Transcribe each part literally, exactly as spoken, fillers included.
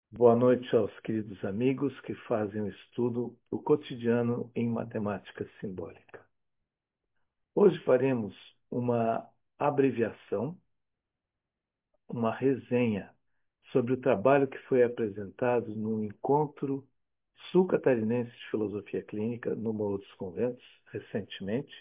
Boa noite aos queridos amigos que fazem o estudo do cotidiano em matemática simbólica. Hoje faremos uma abreviação, uma resenha sobre o trabalho que foi apresentado no Encontro Sul-Catarinense de Filosofia Clínica, no Morro dos Conventos, recentemente.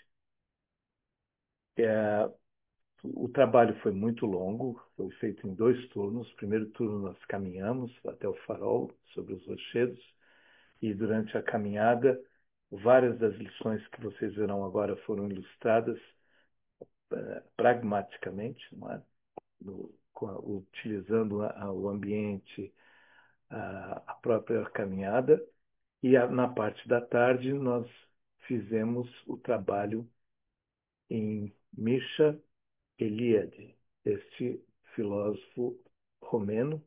É, o trabalho foi muito longo, foi feito em dois turnos. No primeiro turno nós caminhamos até o farol sobre os rochedos, e durante a caminhada, várias das lições que vocês verão agora foram ilustradas uh, pragmaticamente, não é? No, com a, utilizando a, o ambiente, a, a própria caminhada. E a, na parte da tarde, nós fizemos o trabalho em Mircea Eliade, este filósofo romeno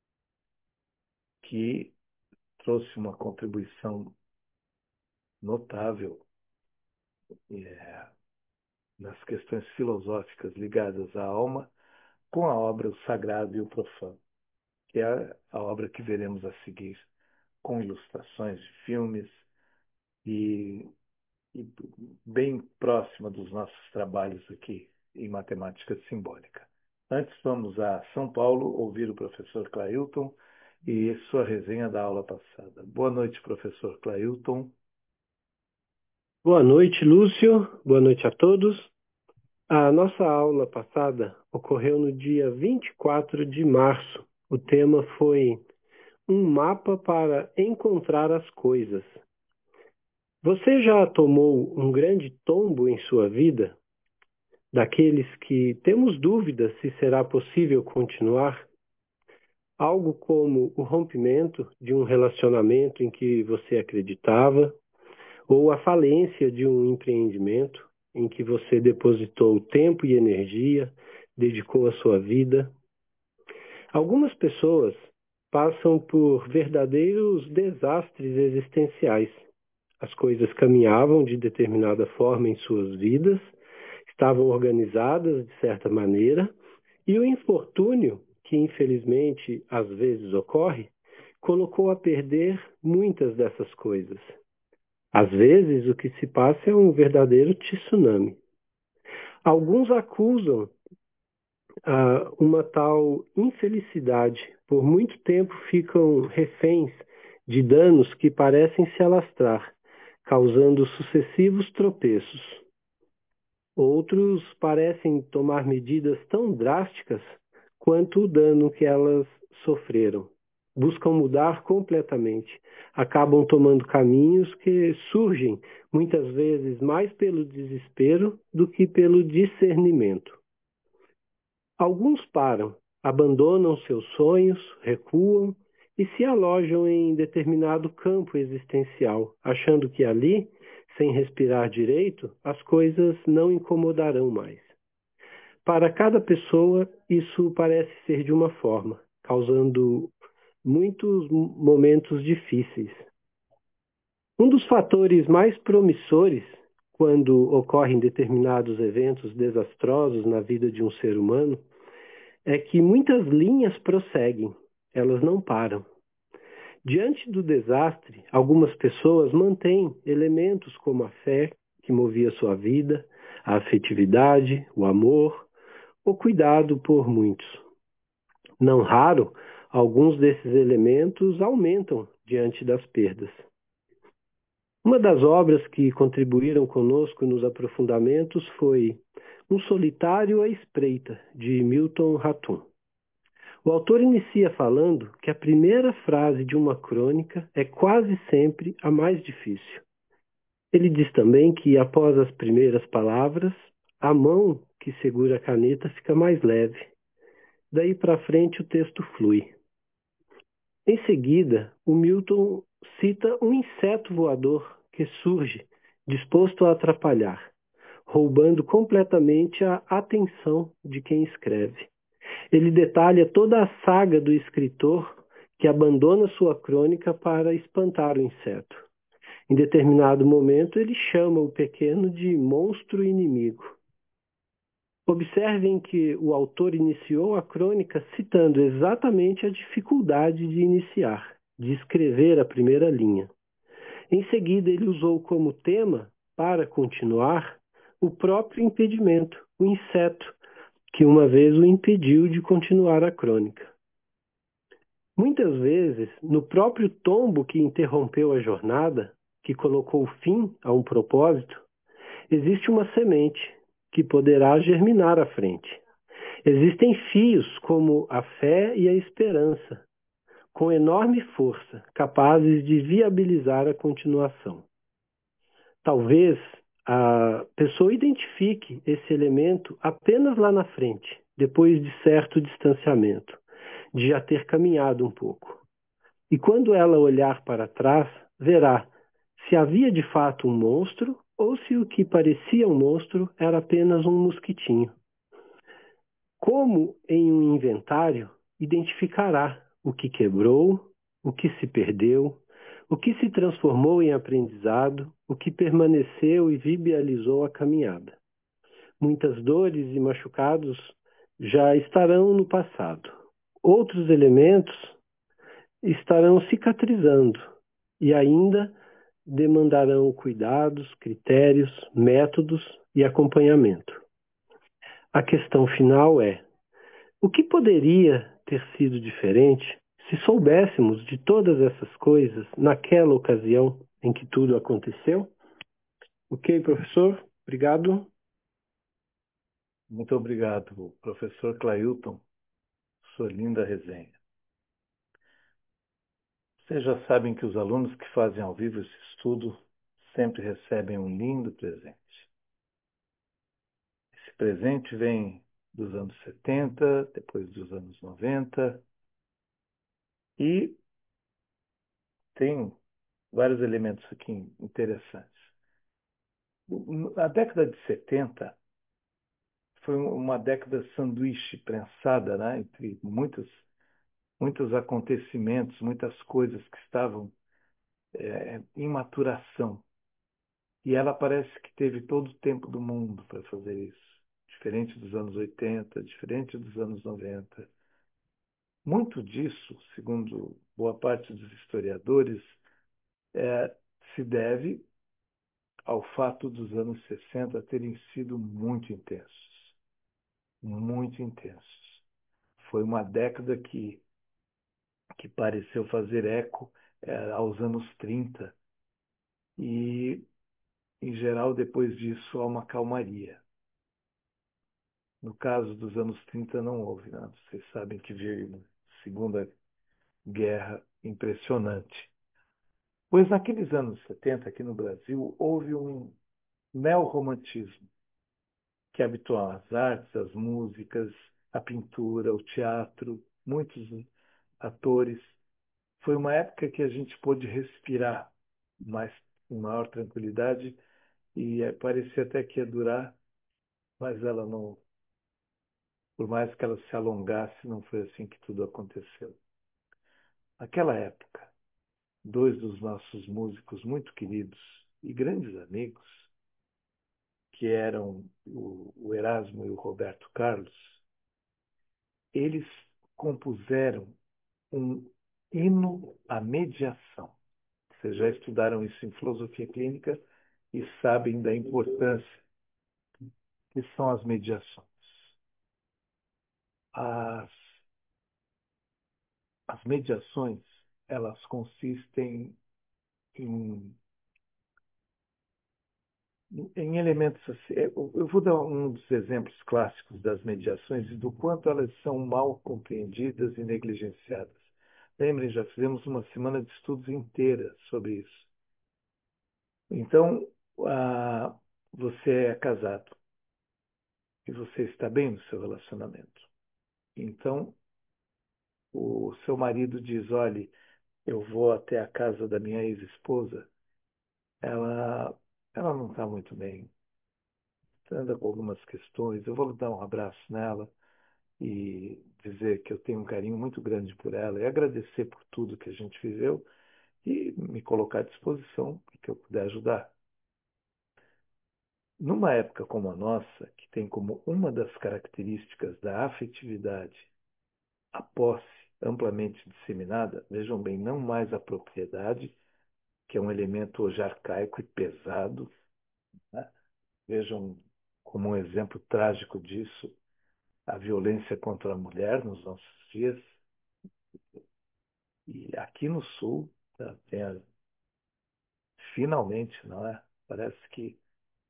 que trouxe uma contribuição notável é, nas questões filosóficas ligadas à alma, com a obra O Sagrado e o Profano, que é a obra que veremos a seguir, com ilustrações de filmes e, e bem próxima dos nossos trabalhos aqui em matemática simbólica. Antes, vamos a São Paulo ouvir o professor Clailton e sua resenha da aula passada. Boa noite, professor Clailton. Boa noite, Lúcio. Boa noite a todos. A nossa aula passada ocorreu no dia vinte e quatro de março. O tema foi um mapa para encontrar as coisas. Você já tomou um grande tombo em sua vida? Daqueles que temos dúvidas se será possível continuar? Algo como o rompimento de um relacionamento em que você acreditava, ou a falência de um empreendimento em que você depositou tempo e energia, dedicou a sua vida. Algumas pessoas passam por verdadeiros desastres existenciais. As coisas caminhavam de determinada forma em suas vidas, estavam organizadas de certa maneira, e o infortúnio, que infelizmente às vezes ocorre, colocou a perder muitas dessas coisas. Às vezes, o que se passa é um verdadeiro tsunami. Alguns acusam ah, uma tal infelicidade. Por muito tempo ficam reféns de danos que parecem se alastrar, causando sucessivos tropeços. Outros parecem tomar medidas tão drásticas quanto o dano que elas sofreram. Buscam mudar completamente. Acabam tomando caminhos que surgem muitas vezes mais pelo desespero do que pelo discernimento. Alguns param, abandonam seus sonhos, recuam e se alojam em determinado campo existencial, achando que ali, sem respirar direito, as coisas não incomodarão mais. Para cada pessoa, isso parece ser de uma forma, causando muitos momentos difíceis. Um dos fatores mais promissores quando ocorrem determinados eventos desastrosos na vida de um ser humano é que muitas linhas prosseguem, elas não param. Diante do desastre, algumas pessoas mantêm elementos como a fé, que movia sua vida, a afetividade, o amor, o cuidado por muitos. Não raro, alguns desses elementos aumentam diante das perdas. Uma das obras que contribuíram conosco nos aprofundamentos foi Um Solitário à Espreita, de Milton Ratum. O autor inicia falando que a primeira frase de uma crônica é quase sempre a mais difícil. Ele diz também que, após as primeiras palavras, a mão que segura a caneta fica mais leve. Daí para frente o texto flui. Em seguida, o Milton cita um inseto voador que surge, disposto a atrapalhar, roubando completamente a atenção de quem escreve. Ele detalha toda a saga do escritor que abandona sua crônica para espantar o inseto. Em determinado momento, ele chama o pequeno de monstro inimigo. Observem que o autor iniciou a crônica citando exatamente a dificuldade de iniciar, de escrever a primeira linha. Em seguida, ele usou como tema, para continuar, o próprio impedimento, o inseto, que uma vez o impediu de continuar a crônica. Muitas vezes, no próprio tombo que interrompeu a jornada, que colocou fim a um propósito, existe uma semente que poderá germinar à frente. Existem fios como a fé e a esperança, com enorme força, capazes de viabilizar a continuação. Talvez a pessoa identifique esse elemento apenas lá na frente, depois de certo distanciamento, de já ter caminhado um pouco. E quando ela olhar para trás, verá se havia de fato um monstro ou se o que parecia um monstro era apenas um mosquitinho. Como em um inventário, identificará o que quebrou, o que se perdeu, o que se transformou em aprendizado, o que permaneceu e viabilizou a caminhada. Muitas dores e machucados já estarão no passado. Outros elementos estarão cicatrizando e ainda demandarão cuidados, critérios, métodos e acompanhamento. A questão final é: o que poderia ter sido diferente se soubéssemos de todas essas coisas naquela ocasião em que tudo aconteceu? Ok, professor? Obrigado. Muito obrigado, professor Clailton, sua linda resenha. Vocês já sabem que os alunos que fazem ao vivo esse estudo sempre recebem um lindo presente. Esse presente vem dos anos setenta, depois dos anos noventa, e tem vários elementos aqui interessantes. A década de setenta foi uma década sanduíche prensada, né, entre muitos, muitos acontecimentos, muitas coisas que estavam é, em maturação. E ela parece que teve todo o tempo do mundo para fazer isso. Diferente dos anos oitenta, diferente dos anos noventa. Muito disso, segundo boa parte dos historiadores, é, se deve ao fato dos anos sessenta terem sido muito intensos. Muito intensos. Foi uma década que, que pareceu fazer eco é, aos anos trinta. E, em geral, depois disso, há uma calmaria. No caso dos anos trinta não houve nada. Vocês sabem que veio uma Segunda Guerra impressionante. Pois naqueles anos setenta, aqui no Brasil, houve um neorromantismo que habitou as artes, as músicas, a pintura, o teatro, muitos atores. Foi uma época que a gente pôde respirar mais, com maior tranquilidade e eh, parecia até que ia durar, mas ela não, por mais que ela se alongasse, não foi assim que tudo aconteceu. Naquela época, dois dos nossos músicos muito queridos e grandes amigos, que eram o, o Erasmo e o Roberto Carlos, eles compuseram um hino à mediação. Vocês já estudaram isso em filosofia clínica e sabem da importância que são as mediações. As, as mediações, elas consistem em em elementos assim. Eu vou dar um dos exemplos clássicos das mediações e do quanto elas são mal compreendidas e negligenciadas. Lembrem, já fizemos uma semana de estudos inteira sobre isso. Então, ah, você é casado e você está bem no seu relacionamento. Então, o seu marido diz: olhe, eu vou até a casa da minha ex-esposa. Ela, ela não está muito bem, anda com algumas questões. Eu vou dar um abraço nela e dizer que eu tenho um carinho muito grande por ela e agradecer por tudo que a gente viveu e me colocar à disposição para que eu puder ajudar. Numa época como a nossa, que tem como uma das características da afetividade a posse amplamente disseminada, vejam bem, não mais a propriedade, que é um elemento hoje arcaico e pesado, né? Vejam como um exemplo trágico disso a violência contra a mulher nos nossos dias. E aqui no Sul, tá, tem a- finalmente, não é? Parece que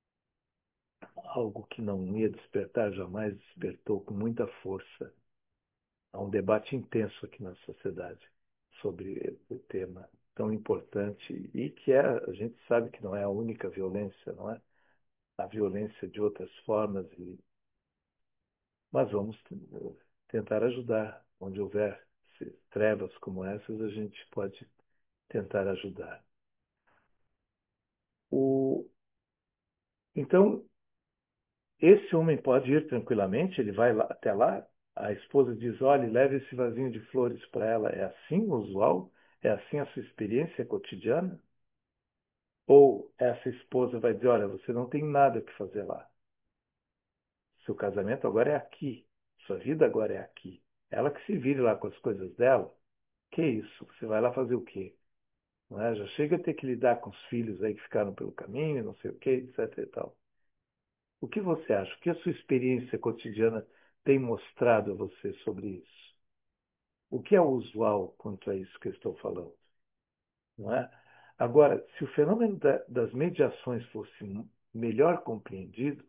algo que não ia despertar jamais despertou com muita força. Há um debate intenso aqui na sociedade sobre o tema tão importante e que é, a gente sabe que não é a única violência, não é? A violência de outras formas, e, mas vamos tentar ajudar. Onde houver trevas como essas, a gente pode tentar ajudar. O, então, esse homem pode ir tranquilamente, ele vai lá, até lá, a esposa diz, olhe, leve esse vasinho de flores para ela. É assim o usual? É assim a sua experiência cotidiana? Ou essa esposa vai dizer, olha, você não tem nada que fazer lá. Seu casamento agora é aqui. Sua vida agora é aqui. Ela que se vire lá com as coisas dela. Que isso? Você vai lá fazer o quê? Não é? Já chega a ter que lidar com os filhos aí que ficaram pelo caminho, não sei o quê, etc e tal. O que você acha? O que a sua experiência cotidiana tem mostrado a você sobre isso? O que é usual quanto a isso que eu estou falando? Não é? Agora, se o fenômeno da- das mediações fosse melhor compreendido,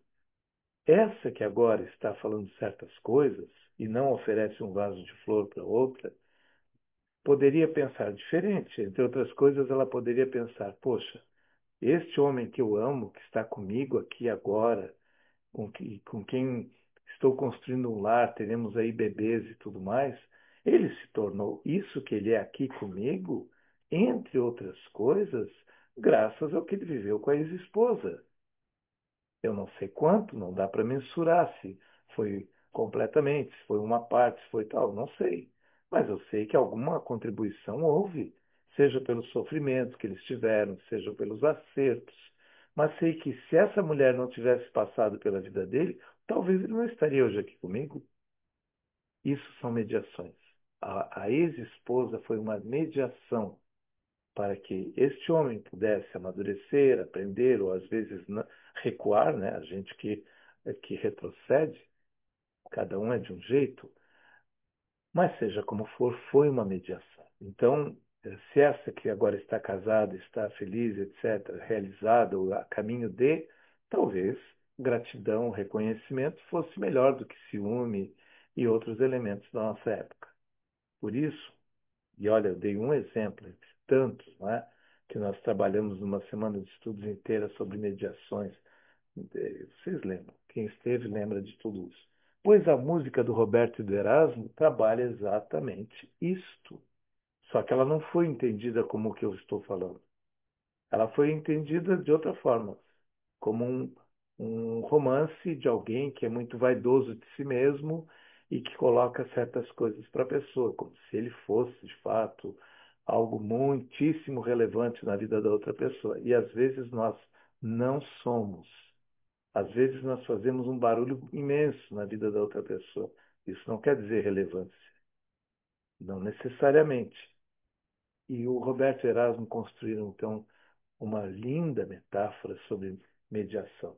essa que agora está falando certas coisas e não oferece um vaso de flor para outra, poderia pensar diferente. Entre outras coisas, ela poderia pensar: poxa, este homem que eu amo, que está comigo aqui agora, com, que, com quem estou construindo um lar, teremos aí bebês e tudo mais, ele se tornou isso que ele é aqui comigo, entre outras coisas, graças ao que ele viveu com a ex-esposa. Eu não sei quanto, não dá para mensurar se foi completamente, se foi uma parte, se foi tal, não sei. Mas eu sei que alguma contribuição houve, seja pelo sofrimento que eles tiveram, seja pelos acertos. Mas sei que se essa mulher não tivesse passado pela vida dele, talvez ele não estaria hoje aqui comigo. Isso são mediações. A, a ex-esposa foi uma mediação para que este homem pudesse amadurecer, aprender, ou às vezes recuar, né? A gente que, que retrocede, cada um é de um jeito, mas seja como for, foi uma mediação. Então, eh, se essa que agora está casada, está feliz, etcétera, realizada, ou a caminho de, talvez gratidão, reconhecimento fosse melhor do que ciúme e outros elementos da nossa época. Por isso, e olha, eu dei um exemplo entre tantos, não é? Que nós trabalhamos numa semana de estudos inteira sobre mediações. Eh, Vocês lembram? Quem esteve lembra de tudo isso. Pois a música do Roberto e do Erasmo trabalha exatamente isto. Só que ela não foi entendida como o que eu estou falando. Ela foi entendida de outra forma, como um, um romance de alguém que é muito vaidoso de si mesmo e que coloca certas coisas para a pessoa, como se ele fosse, de fato, algo muitíssimo relevante na vida da outra pessoa. E às vezes nós não somos. Às vezes nós fazemos um barulho imenso na vida da outra pessoa. Isso não quer dizer relevância, não necessariamente. E o Roberto e Erasmo construíram, então, uma linda metáfora sobre mediação,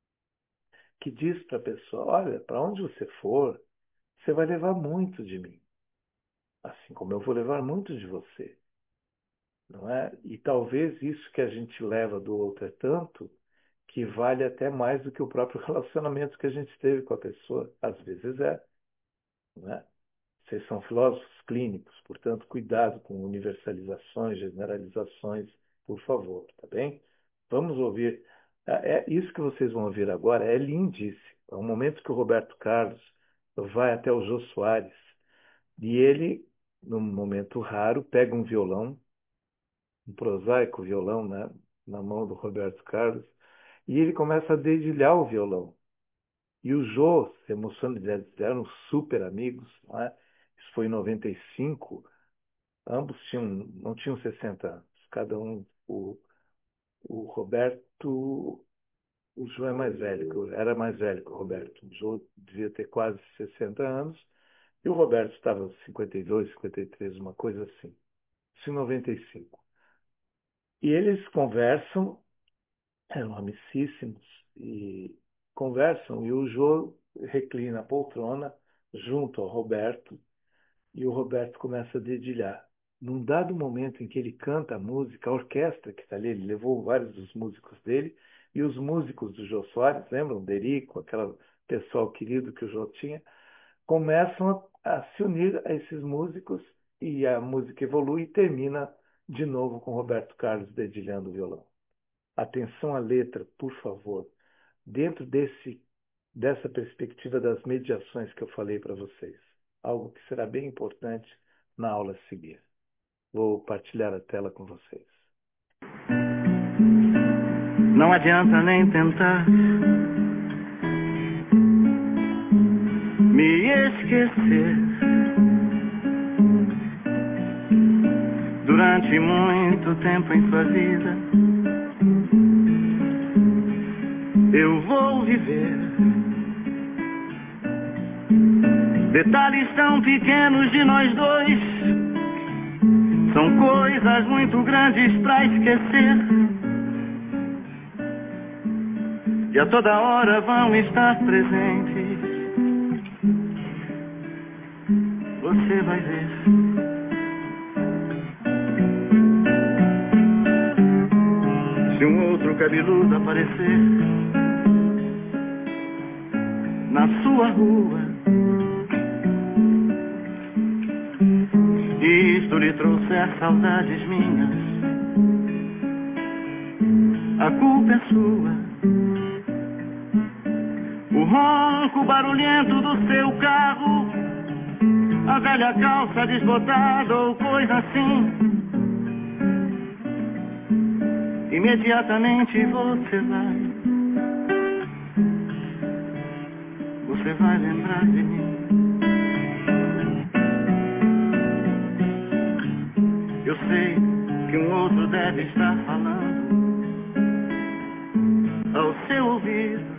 que diz para a pessoa: olha, para onde você for, você vai levar muito de mim, assim como eu vou levar muito de você, não é? E talvez isso que a gente leva do outro é tanto que vale até mais do que o próprio relacionamento que a gente teve com a pessoa. Às vezes é, não é? Vocês são filósofos clínicos, portanto, cuidado com universalizações, generalizações, por favor, tá bem? Vamos ouvir. É, é- isso que vocês vão ouvir agora é lindíssimo. É um momento que o Roberto Carlos vai até o Jô Soares e ele, num momento raro, pega um violão, um prosaico violão, né, na mão do Roberto Carlos, e ele começa a dedilhar o violão. E o Jô se emociona, eles eram super amigos, não é? Isso foi em noventa e cinco. Ambos tinham, não tinham sessenta anos. Cada um, o, o Roberto, o Jô é mais velho, era mais velho que o Roberto. O Jô devia ter quase sessenta anos e o Roberto estava cinquenta e dois, cinquenta e três, uma coisa assim. Isso em noventa e cinco. E eles conversam, eram amicíssimos, e conversam, e o Jô reclina a poltrona junto ao Roberto, e o Roberto começa a dedilhar. Num dado momento em que ele canta a música, a orquestra que está ali, ele levou vários dos músicos dele, e os músicos do Jô Soares, lembram? Derico, aquele pessoal querido que o Jô tinha, começam a, a se unir a esses músicos, e a música evolui e termina de novo com Roberto Carlos dedilhando o violão. Atenção à letra, por favor. Dentro desse, dessa perspectiva das mediações que eu falei para vocês. Algo que será bem importante na aula a seguir. Vou partilhar a tela com vocês. Não adianta nem tentar me esquecer. Durante muito tempo em sua vida eu vou viver detalhes tão pequenos de nós dois. São coisas muito grandes pra esquecer, e a toda hora vão estar presentes. Você vai ver. Se um outro cabeludo aparecer na sua rua e isto lhe trouxer saudades minhas, a culpa é sua. O ronco barulhento do seu carro, a velha calça desbotada ou coisa assim, imediatamente você vai, você vai lembrar de mim. Eu sei que um outro deve estar falando ao seu ouvido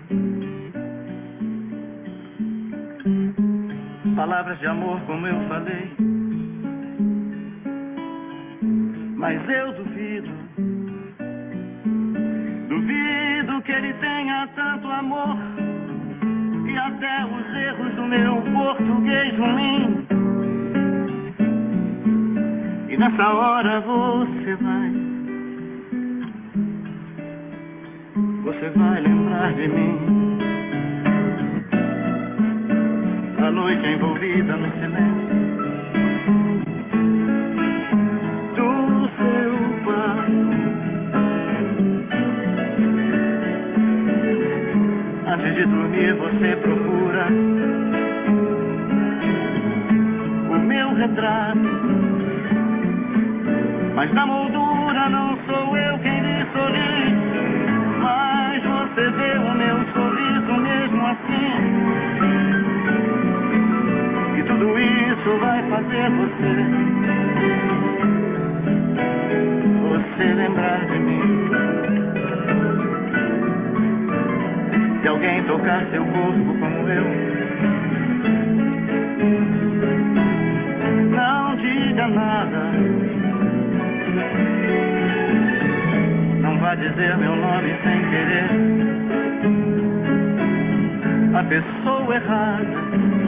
palavras de amor como eu falei, mas eu duvido, duvido que ele tenha tanto amor, e até os erros do meu português ruim. E nessa hora você vai, você vai lembrar de mim. A noite envolvida no silêncio do seu quarto, antes de dormir você procura o meu retrato, mas na moldura não sou eu quem lhe sorri, mas você vê o meu sorriso mesmo assim. E tudo isso vai fazer você, você lembrar de mim. Se alguém tocar seu corpo como eu, não diga nada, não vá dizer meu nome sem querer. A pessoa errada,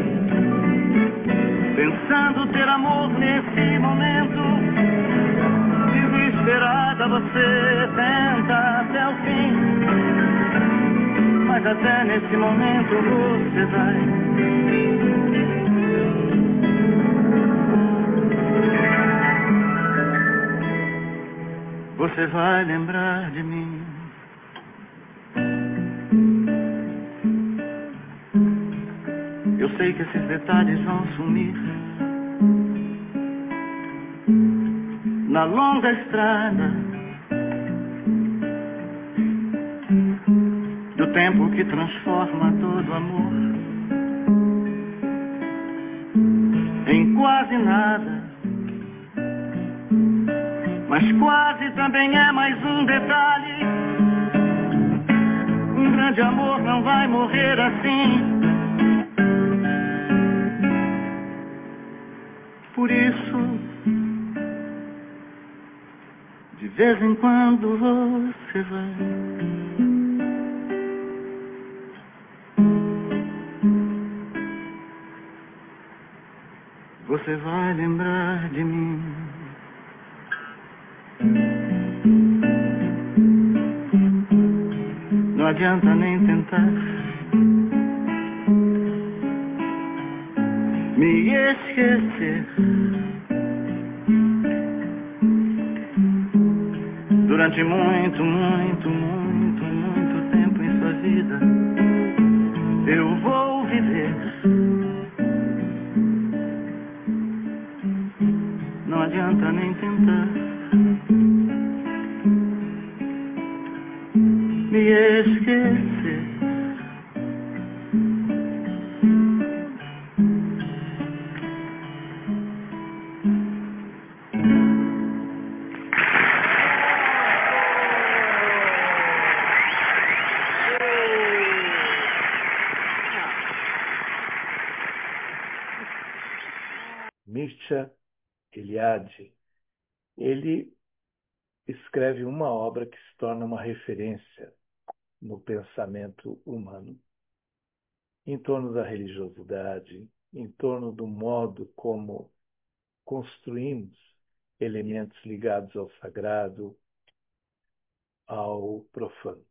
pensando ter amor nesse momento, desesperada você tenta até o fim, mas até nesse momento você vai, você vai lembrar de mim. Eu sei que esses detalhes vão sumir na longa estrada do tempo que transforma todo amor em quase nada, mas quase também é mais um detalhe, um grande amor não vai morrer assim. Por isso, de vez em quando você vai Você vai lembrar de mim. Não adianta nem tentar me esquecer. Durante muito, muito, muito, muito tempo em sua vida, eu vou viver. Não adianta nem tentar me esquecer. Mircea Eliade, ele escreve uma obra que se torna uma referência no pensamento humano, em torno da religiosidade, em torno do modo como construímos elementos ligados ao sagrado, ao profano.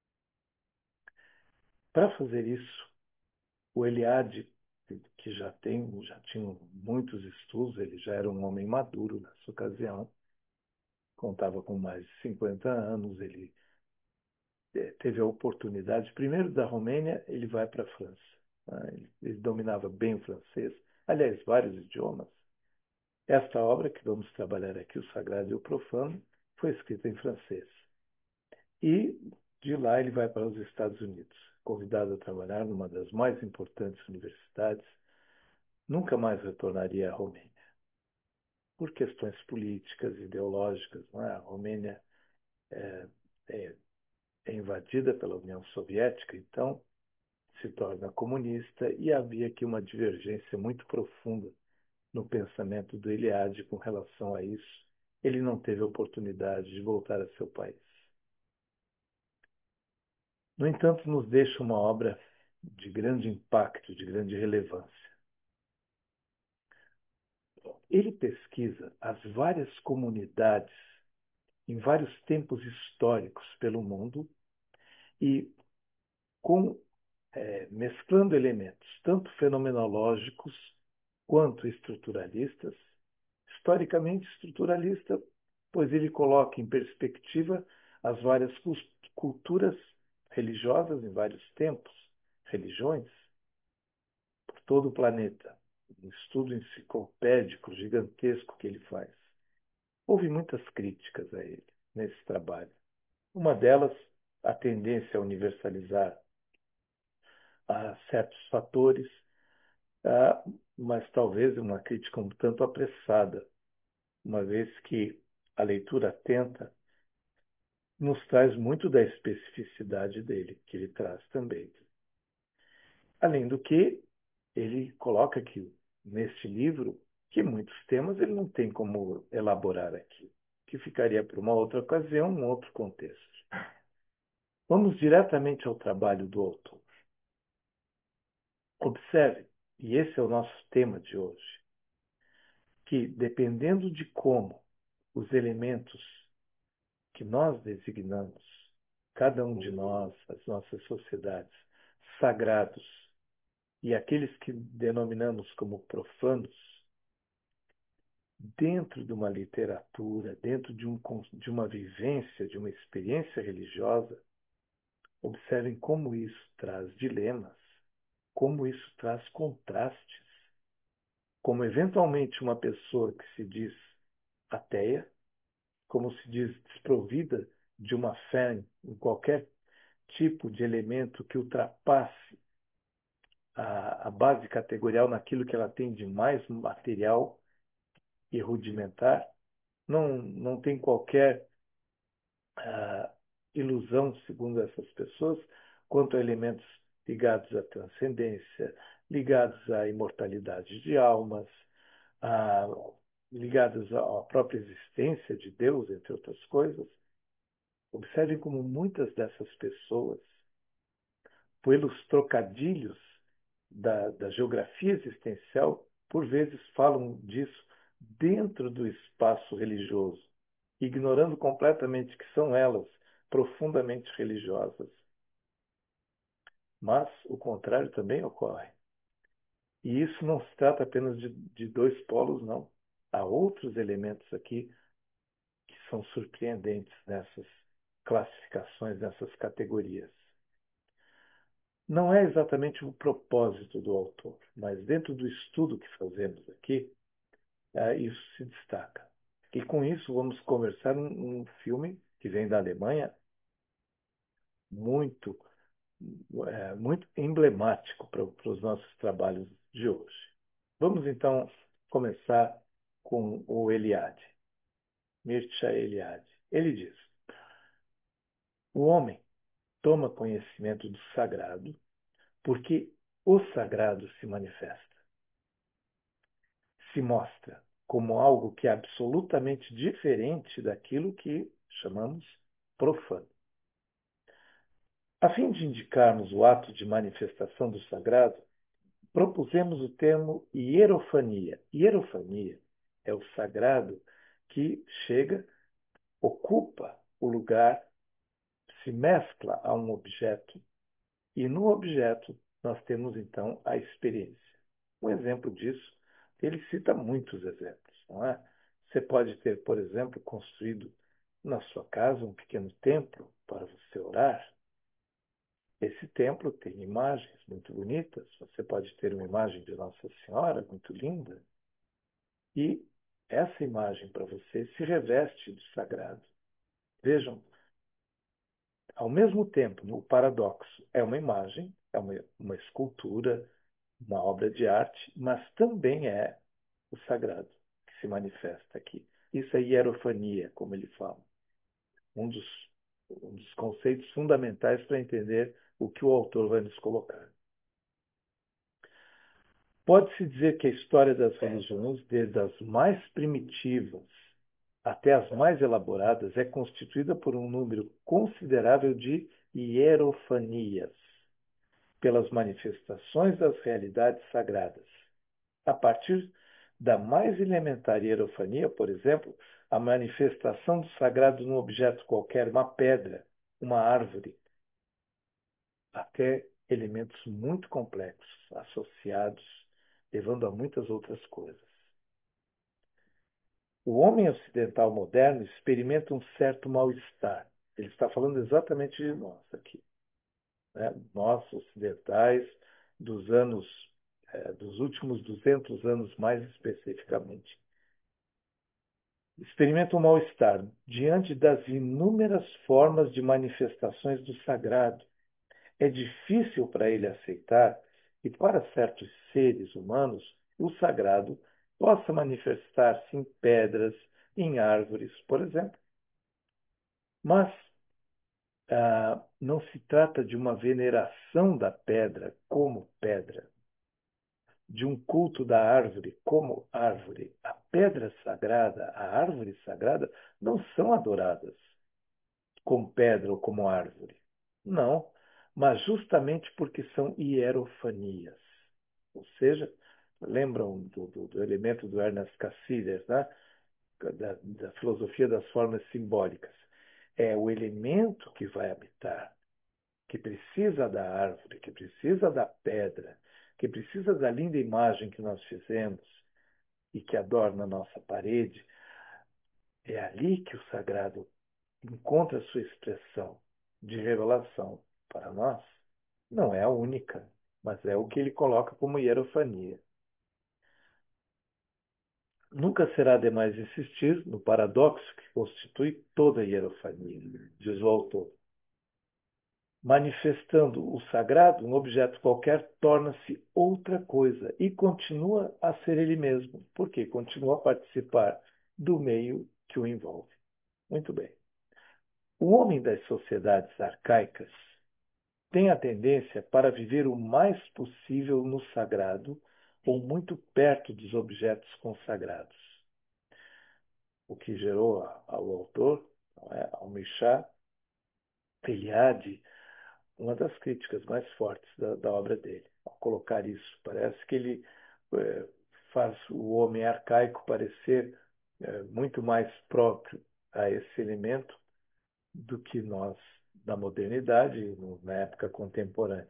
Para fazer isso, o Eliade, que já tem, já tinha muitos estudos, ele já era um homem maduro nessa ocasião, contava com mais de cinquenta anos, ele teve a oportunidade, primeiro da Romênia, ele vai para a França. Ele, ele dominava bem o francês, aliás, vários idiomas. Esta obra que vamos trabalhar aqui, O Sagrado e o Profano, foi escrita em francês. E de lá ele vai para os Estados Unidos, convidado a trabalhar numa das mais importantes universidades. Nunca mais retornaria à Romênia, por questões políticas, ideológicas. Não é? A Romênia é, é, é invadida pela União Soviética, então se torna comunista, e havia aqui uma divergência muito profunda no pensamento do Eliade com relação a isso. Ele não teve a oportunidade de voltar a seu país. No entanto, nos deixa uma obra de grande impacto, de grande relevância. Ele pesquisa as várias comunidades em vários tempos históricos pelo mundo e com é, mesclando elementos tanto fenomenológicos quanto estruturalistas. Historicamente estruturalista, pois ele coloca em perspectiva as várias culturas religiosas em vários tempos, religiões, por todo o planeta. Um estudo enciclopédico gigantesco que ele faz. Houve muitas críticas a ele nesse trabalho. Uma delas, a tendência a universalizar a certos fatores, ah, mas talvez uma crítica um tanto apressada, uma vez que a leitura atenta nos traz muito da especificidade dele, que ele traz também. Além do que, ele coloca que, neste livro, que muitos temas ele não tem como elaborar aqui, que ficaria para uma outra ocasião, um outro contexto. Vamos diretamente ao trabalho do autor. Observe, e esse é o nosso tema de hoje, que dependendo de como os elementos que nós designamos, cada um de nós, as nossas sociedades, sagrados, e aqueles que denominamos como profanos, dentro de uma literatura, dentro de, um, de uma vivência, de uma experiência religiosa, observem como isso traz dilemas, como isso traz contrastes, como eventualmente uma pessoa que se diz ateia, como se diz desprovida de uma fé em qualquer tipo de elemento que ultrapasse a, a base categorial naquilo que ela tem de mais material e rudimentar, não, não tem qualquer uh, ilusão, segundo essas pessoas, quanto a elementos ligados à transcendência, ligados à imortalidade de almas, a, ligados à própria existência de Deus, entre outras coisas. Observem como muitas dessas pessoas, pelos trocadilhos da, da geografia existencial, por vezes falam disso dentro do espaço religioso, ignorando completamente que são elas profundamente religiosas. Mas o contrário também ocorre. E isso não se trata apenas de, de dois polos, não. Há outros elementos aqui que são surpreendentes nessas classificações, nessas categorias. Não é exatamente o propósito do autor, mas dentro do estudo que fazemos aqui, é, isso se destaca. E com isso vamos conversar um, um filme que vem da Alemanha, muito, é, muito emblemático para, para os nossos trabalhos de hoje. Vamos então começar com o Eliade, Mircea Eliade. Ele diz: o homem toma conhecimento do sagrado porque o sagrado se manifesta, se mostra como algo que é absolutamente diferente daquilo que chamamos profano. A fim de indicarmos o ato de manifestação do sagrado, propusemos o termo hierofania. Hierofania é o sagrado que chega, ocupa o lugar, se mescla a um objeto, e no objeto nós temos então a experiência. Um exemplo disso, ele cita muitos exemplos, não é? Você pode ter, por exemplo, construído na sua casa um pequeno templo para você orar. Esse templo tem imagens muito bonitas. Você pode ter uma imagem de Nossa Senhora muito linda. E essa imagem para você se reveste do sagrado. Vejam, ao mesmo tempo, no paradoxo, é uma imagem, é uma, uma escultura, uma obra de arte, mas também é o sagrado que se manifesta aqui. Isso é hierofania, como ele fala. Um dos, um dos conceitos fundamentais para entender o que o autor vai nos colocar. Pode-se dizer que a história das religiões, desde as mais primitivas até as mais elaboradas, é constituída por um número considerável de hierofanias, pelas manifestações das realidades sagradas. A partir da mais elementar hierofania, por exemplo, a manifestação do sagrado num objeto qualquer, uma pedra, uma árvore, até elementos muito complexos, associados, levando a muitas outras coisas. O homem ocidental moderno experimenta um certo mal-estar. Ele está falando exatamente de nós aqui, né? Nós ocidentais dos anos, eh, dos últimos duzentos anos mais especificamente. Experimenta um mal-estar diante das inúmeras formas de manifestações do sagrado. É difícil para ele aceitar que, para certos seres humanos, o sagrado possa manifestar-se em pedras, em árvores, por exemplo. Mas ah, não se trata de uma veneração da pedra como pedra, de um culto da árvore como árvore. A pedra sagrada, a árvore sagrada, não são adoradas como pedra ou como árvore. Não, mas justamente porque são hierofanias. Ou seja, lembram do, do, do elemento do Ernest Cassirer, né? da, da filosofia das formas simbólicas. É o elemento que vai habitar, que precisa da árvore, que precisa da pedra, que precisa da linda imagem que nós fizemos e que adorna a nossa parede. É ali que o sagrado encontra sua expressão de revelação para nós. Não é a única, mas é o que ele coloca como hierofania. Nunca será demais insistir no paradoxo que constitui toda a hierofania, diz o autor. Manifestando o sagrado, um objeto qualquer torna-se outra coisa e continua a ser ele mesmo, porque continua a participar do meio que o envolve. Muito bem. O homem das sociedades arcaicas tem a tendência para viver o mais possível no sagrado ou muito perto dos objetos consagrados, o que gerou ao autor, não é, ao Mishá Eliade, uma das críticas mais fortes da, da obra dele. Ao colocar isso, parece que ele é, faz o homem arcaico parecer é, muito mais próprio a esse elemento do que nós da modernidade, na época contemporânea.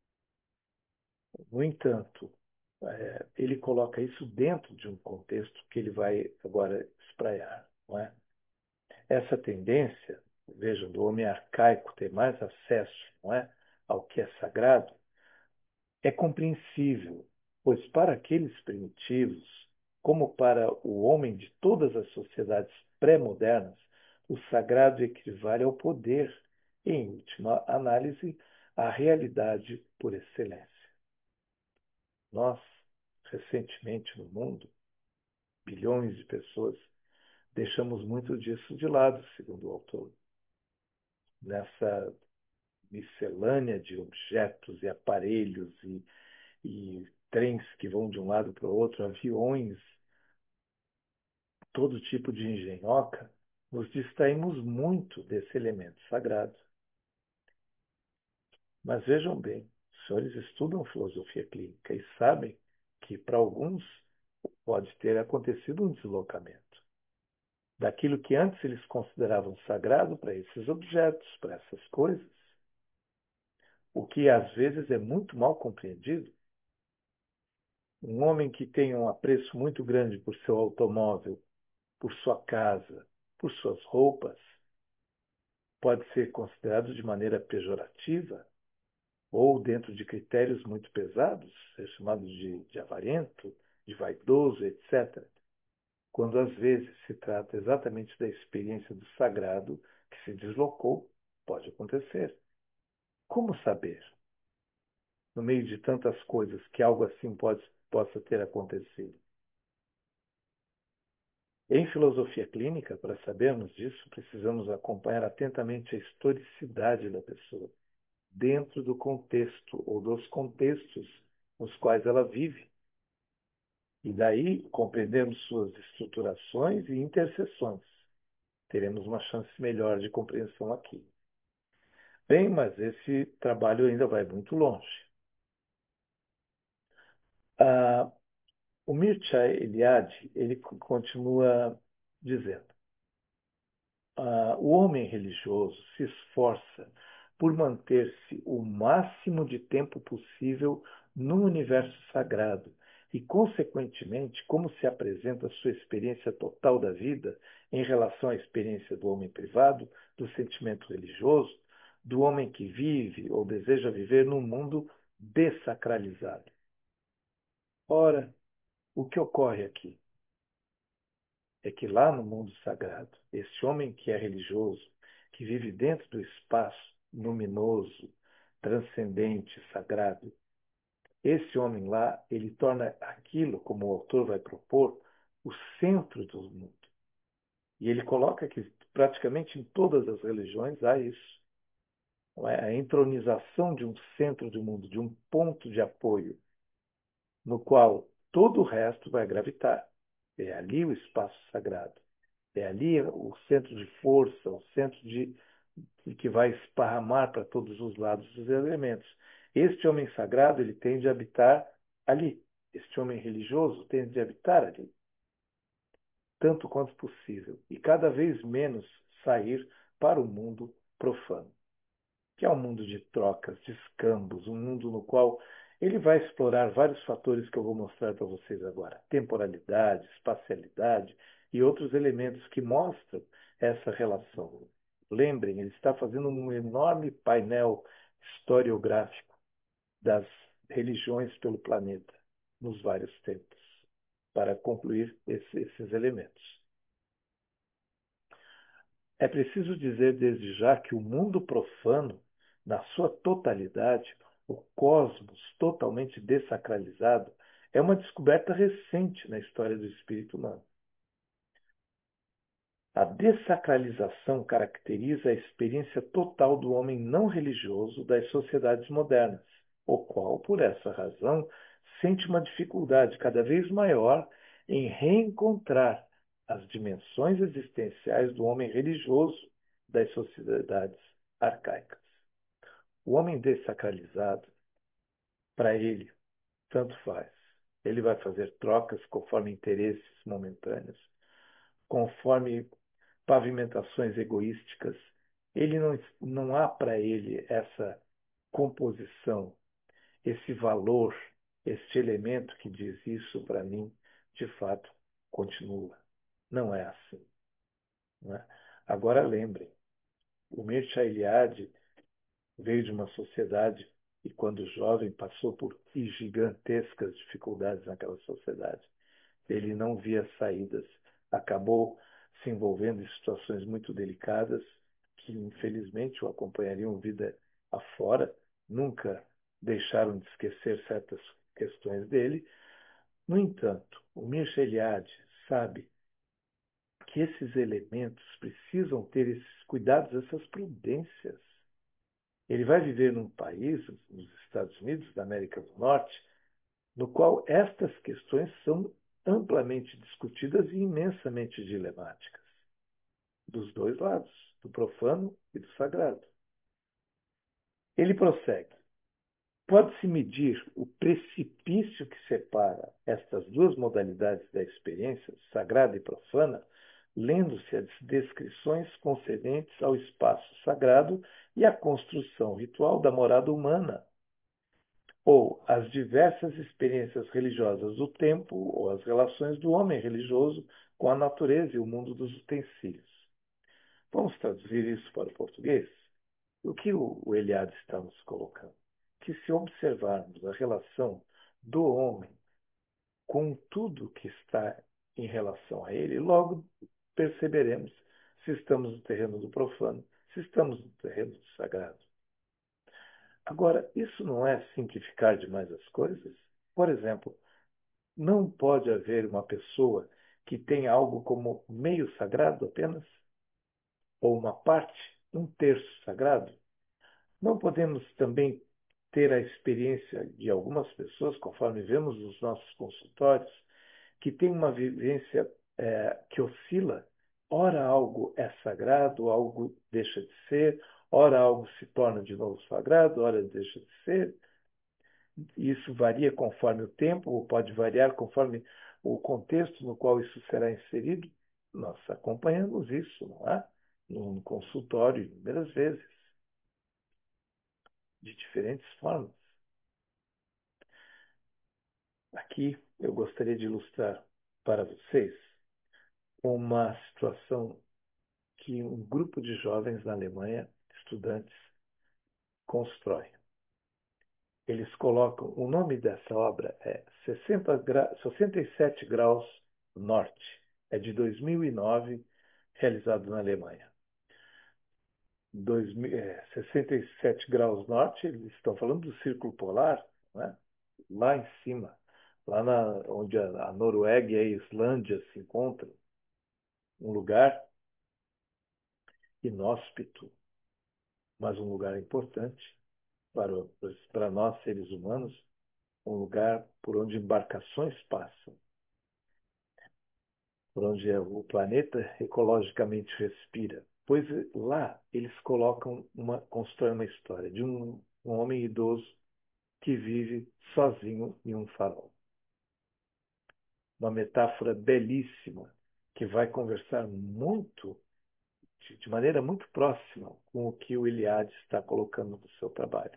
No entanto, é, ele coloca isso dentro de um contexto que ele vai agora espraiar, não é? Essa tendência, vejam, do homem arcaico ter mais acesso, não é, ao que é sagrado, é compreensível, pois para aqueles primitivos, como para o homem de todas as sociedades pré-modernas, o sagrado equivale ao poder e, em última análise, à realidade por excelência. Nós, recentemente no mundo, bilhões de pessoas, deixamos muito disso de lado, segundo o autor. Nessa miscelânea de objetos e aparelhos e, e trens que vão de um lado para o outro, aviões, todo tipo de engenhoca, nos distraímos muito desse elemento sagrado. Mas vejam bem, os senhores estudam filosofia clínica e sabem que, para alguns, pode ter acontecido um deslocamento daquilo que antes eles consideravam sagrado para esses objetos, para essas coisas, o que às vezes é muito mal compreendido. Um homem que tem um apreço muito grande por seu automóvel, por sua casa, por suas roupas, pode ser considerado de maneira pejorativa ou dentro de critérios muito pesados, ser chamado de, de avarento, de vaidoso, etcétera, quando às vezes se trata exatamente da experiência do sagrado que se deslocou, pode acontecer. Como saber, no meio de tantas coisas, que algo assim pode, possa ter acontecido? Em filosofia clínica, para sabermos disso, precisamos acompanhar atentamente a historicidade da pessoa, dentro do contexto ou dos contextos nos quais ela vive. E daí compreendemos suas estruturações e interseções. Teremos uma chance melhor de compreensão aqui. Bem, mas esse trabalho ainda vai muito longe. Ah, o Mircea Eliade, ele continua dizendo: ah, o homem religioso se esforça por manter-se o máximo de tempo possível no universo sagrado e, consequentemente, como se apresenta a sua experiência total da vida em relação à experiência do homem privado, do sentimento religioso, do homem que vive ou deseja viver num mundo dessacralizado. Ora, o que ocorre aqui é que lá no mundo sagrado, esse homem que é religioso, que vive dentro do espaço luminoso, transcendente, sagrado, esse homem lá, ele torna aquilo, como o autor vai propor, o centro do mundo. E ele coloca que praticamente em todas as religiões há isso. A entronização de um centro do mundo, de um ponto de apoio, no qual todo o resto vai gravitar. É ali o espaço sagrado. É ali o centro de força, o centro de, de que vai esparramar para todos os lados os elementos. Este homem sagrado, ele tende a habitar ali. Este homem religioso tende a habitar ali, tanto quanto possível, e cada vez menos sair para o mundo profano, que é um mundo de trocas, de escambos, um mundo no qual ele vai explorar vários fatores que eu vou mostrar para vocês agora: temporalidade, espacialidade e outros elementos que mostram essa relação. Lembrem, ele está fazendo um enorme painel historiográfico das religiões pelo planeta, nos vários tempos, para concluir esse, esses elementos. É preciso dizer desde já que o mundo profano, na sua totalidade, o cosmos totalmente dessacralizado, é uma descoberta recente na história do espírito humano. A dessacralização caracteriza a experiência total do homem não religioso das sociedades modernas, o qual, por essa razão, sente uma dificuldade cada vez maior em reencontrar as dimensões existenciais do homem religioso das sociedades arcaicas. O homem dessacralizado, para ele, tanto faz. Ele vai fazer trocas conforme interesses momentâneos, conforme pavimentações egoísticas. Ele não, não há para ele essa composição, esse valor, este elemento que diz isso para mim, de fato, continua. Não é assim. Não é? Agora lembrem, o Mircea Eliade veio de uma sociedade e, quando jovem, passou por gigantescas dificuldades naquela sociedade. Ele não via saídas, acabou se envolvendo em situações muito delicadas que, infelizmente, o acompanhariam vida afora, nunca deixaram de esquecer certas questões dele. No entanto, o Mircea Eliade sabe que esses elementos precisam ter esses cuidados, essas prudências. Ele vai viver num país, nos Estados Unidos da América do Norte, no qual estas questões são amplamente discutidas e imensamente dilemáticas, dos dois lados, do profano e do sagrado. Ele prossegue. Pode-se medir o precipício que separa estas duas modalidades da experiência, sagrada e profana, lendo-se as descrições concedentes ao espaço sagrado e à construção ritual da morada humana, ou as diversas experiências religiosas do tempo ou as relações do homem religioso com a natureza e o mundo dos utensílios. Vamos traduzir isso para o português? O que o Eliade está nos colocando? Que se observarmos a relação do homem com tudo que está em relação a ele, logo perceberemos se estamos no terreno do profano, se estamos no terreno do sagrado. Agora, isso não é simplificar demais as coisas? Por exemplo, não pode haver uma pessoa que tenha algo como meio sagrado apenas? Ou uma parte, um terço sagrado? Não podemos também ter a experiência de algumas pessoas, conforme vemos nos nossos consultórios, que têm uma vivência é, que oscila. Ora algo é sagrado, algo deixa de ser, ora algo se torna de novo sagrado, ora deixa de ser. Isso varia conforme o tempo, ou pode variar conforme o contexto no qual isso será inserido. Nós acompanhamos isso, não é? No consultório, inúmeras vezes, de diferentes formas. Aqui eu gostaria de ilustrar para vocês uma situação que um grupo de jovens na Alemanha, estudantes, constrói. Eles colocam, o nome dessa obra é sessenta gra, sessenta e sete graus norte. É de dois mil e nove, realizado na Alemanha. dois mil, é, sessenta e sete graus norte, eles estão falando do Círculo Polar, né? Lá em cima, lá na, onde a, a Noruega e a Islândia se encontram, um lugar inóspito, mas um lugar importante para, para nós, seres humanos, um lugar por onde embarcações passam, por onde o planeta ecologicamente respira. Pois lá eles colocam uma, constroem uma história de um, um homem idoso que vive sozinho em um farol. Uma metáfora belíssima que vai conversar muito, de, de maneira muito próxima com o que o Eliade está colocando no seu trabalho.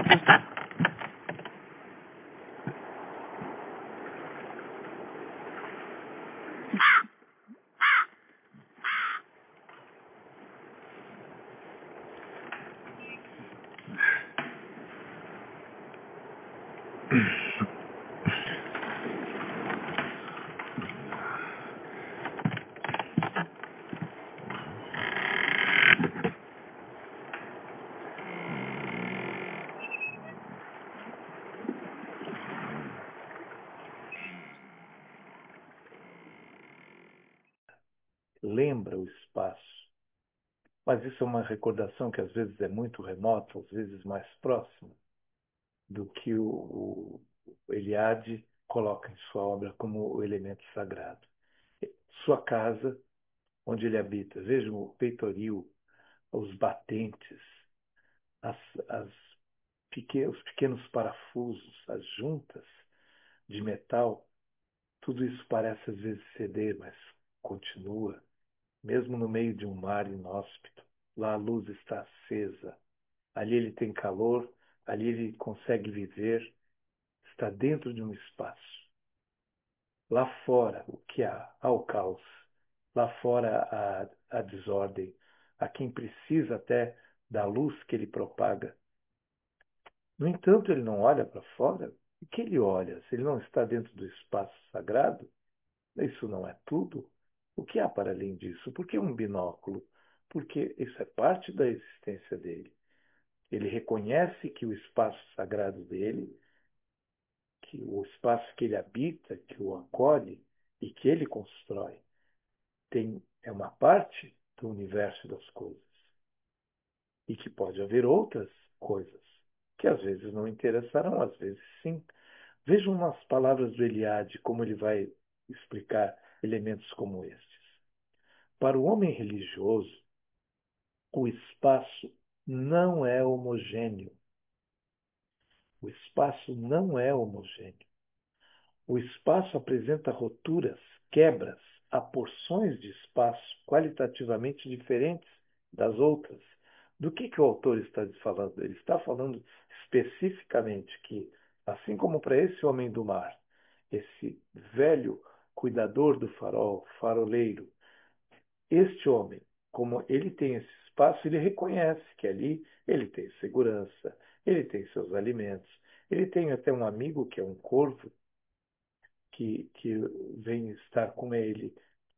Lembra o espaço. Mas isso é uma recordação que às vezes é muito remota, às vezes mais próxima do que o, o Eliade coloca em sua obra como o elemento sagrado. Sua casa, onde ele habita, vejam o peitoril, os batentes, as, as pequen, os pequenos parafusos, as juntas de metal, tudo isso parece às vezes ceder, mas continua, mesmo no meio de um mar inóspito. Lá a luz está acesa, ali ele tem calor, ali ele consegue viver, está dentro de um espaço. Lá fora, o que há? Há o caos. Lá fora, a, a desordem. Há quem precisa até da luz que ele propaga. No entanto, ele não olha para fora. O que ele olha? Se ele não está dentro do espaço sagrado, isso não é tudo. O que há para além disso? Por que um binóculo? Porque isso é parte da existência dele. Ele reconhece que o espaço sagrado dele, que o espaço que ele habita, que o acolhe e que ele constrói, tem, é uma parte do universo das coisas. E que pode haver outras coisas, que às vezes não interessarão, às vezes sim. Vejam nas palavras do Eliade como ele vai explicar elementos como estes. Para o homem religioso, o espaço não é homogêneo. O espaço não é homogêneo. O espaço apresenta roturas, quebras, há porções de espaço qualitativamente diferentes das outras. Do que, que o autor está falando? Ele está falando especificamente que, assim como para esse homem do mar, esse velho cuidador do farol, faroleiro, este homem, como ele tem esse espaço, ele reconhece que ali ele tem segurança, ele tem seus alimentos, ele tem até um amigo que é um corvo, que, que vem estar com ele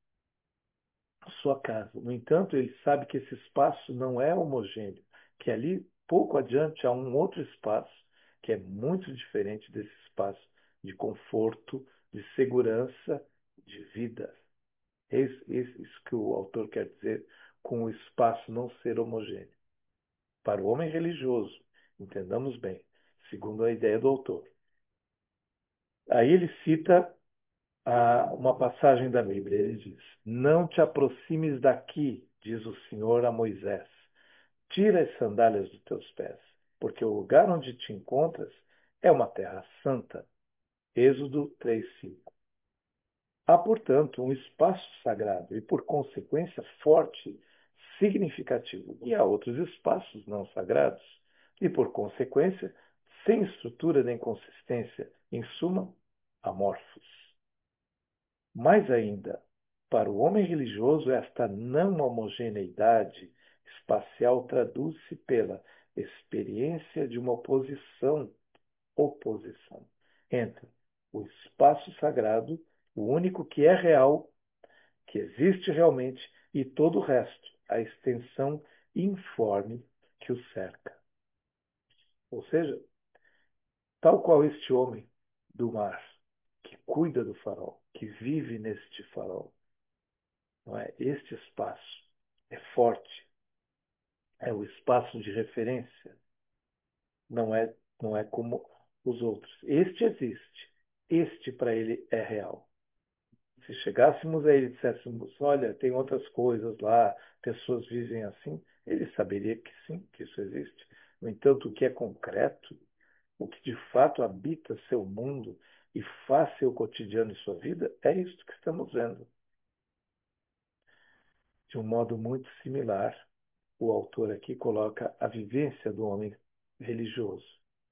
na sua casa. No entanto, ele sabe que esse espaço não é homogêneo, que ali, pouco adiante, há um outro espaço que é muito diferente desse espaço de conforto, de segurança, de vida. É isso, isso que o autor quer dizer com o espaço não ser homogêneo. Para o homem religioso, entendamos bem, segundo a ideia do autor. Aí ele cita a, uma passagem da Bíblia. Ele diz: Não te aproximes daqui, diz o Senhor a Moisés. Tira as sandálias dos teus pés, porque o lugar onde te encontras é uma terra santa. Êxodo três, cinco. Há, portanto, um espaço sagrado e, por consequência, forte, significativo. E há outros espaços não sagrados e, por consequência, sem estrutura nem consistência, em suma, amorfos. Mais ainda, para o homem religioso, esta não homogeneidade espacial traduz-se pela experiência de uma oposição, oposição entre o espaço sagrado, o único que é real, que existe realmente, e todo o resto, a extensão informe que o cerca. Ou seja, tal qual este homem do mar, que cuida do farol, que vive neste farol, não é? Este espaço é forte, é o espaço de referência, não é, não é como os outros. Este existe, este para ele é real. Se chegássemos a ele e disséssemos, olha, tem outras coisas lá, pessoas vivem assim, ele saberia que sim, que isso existe. No entanto, o que é concreto, o que de fato habita seu mundo e faz seu cotidiano e sua vida, é isto que estamos vendo. De um modo muito similar, o autor aqui coloca a vivência do homem religioso.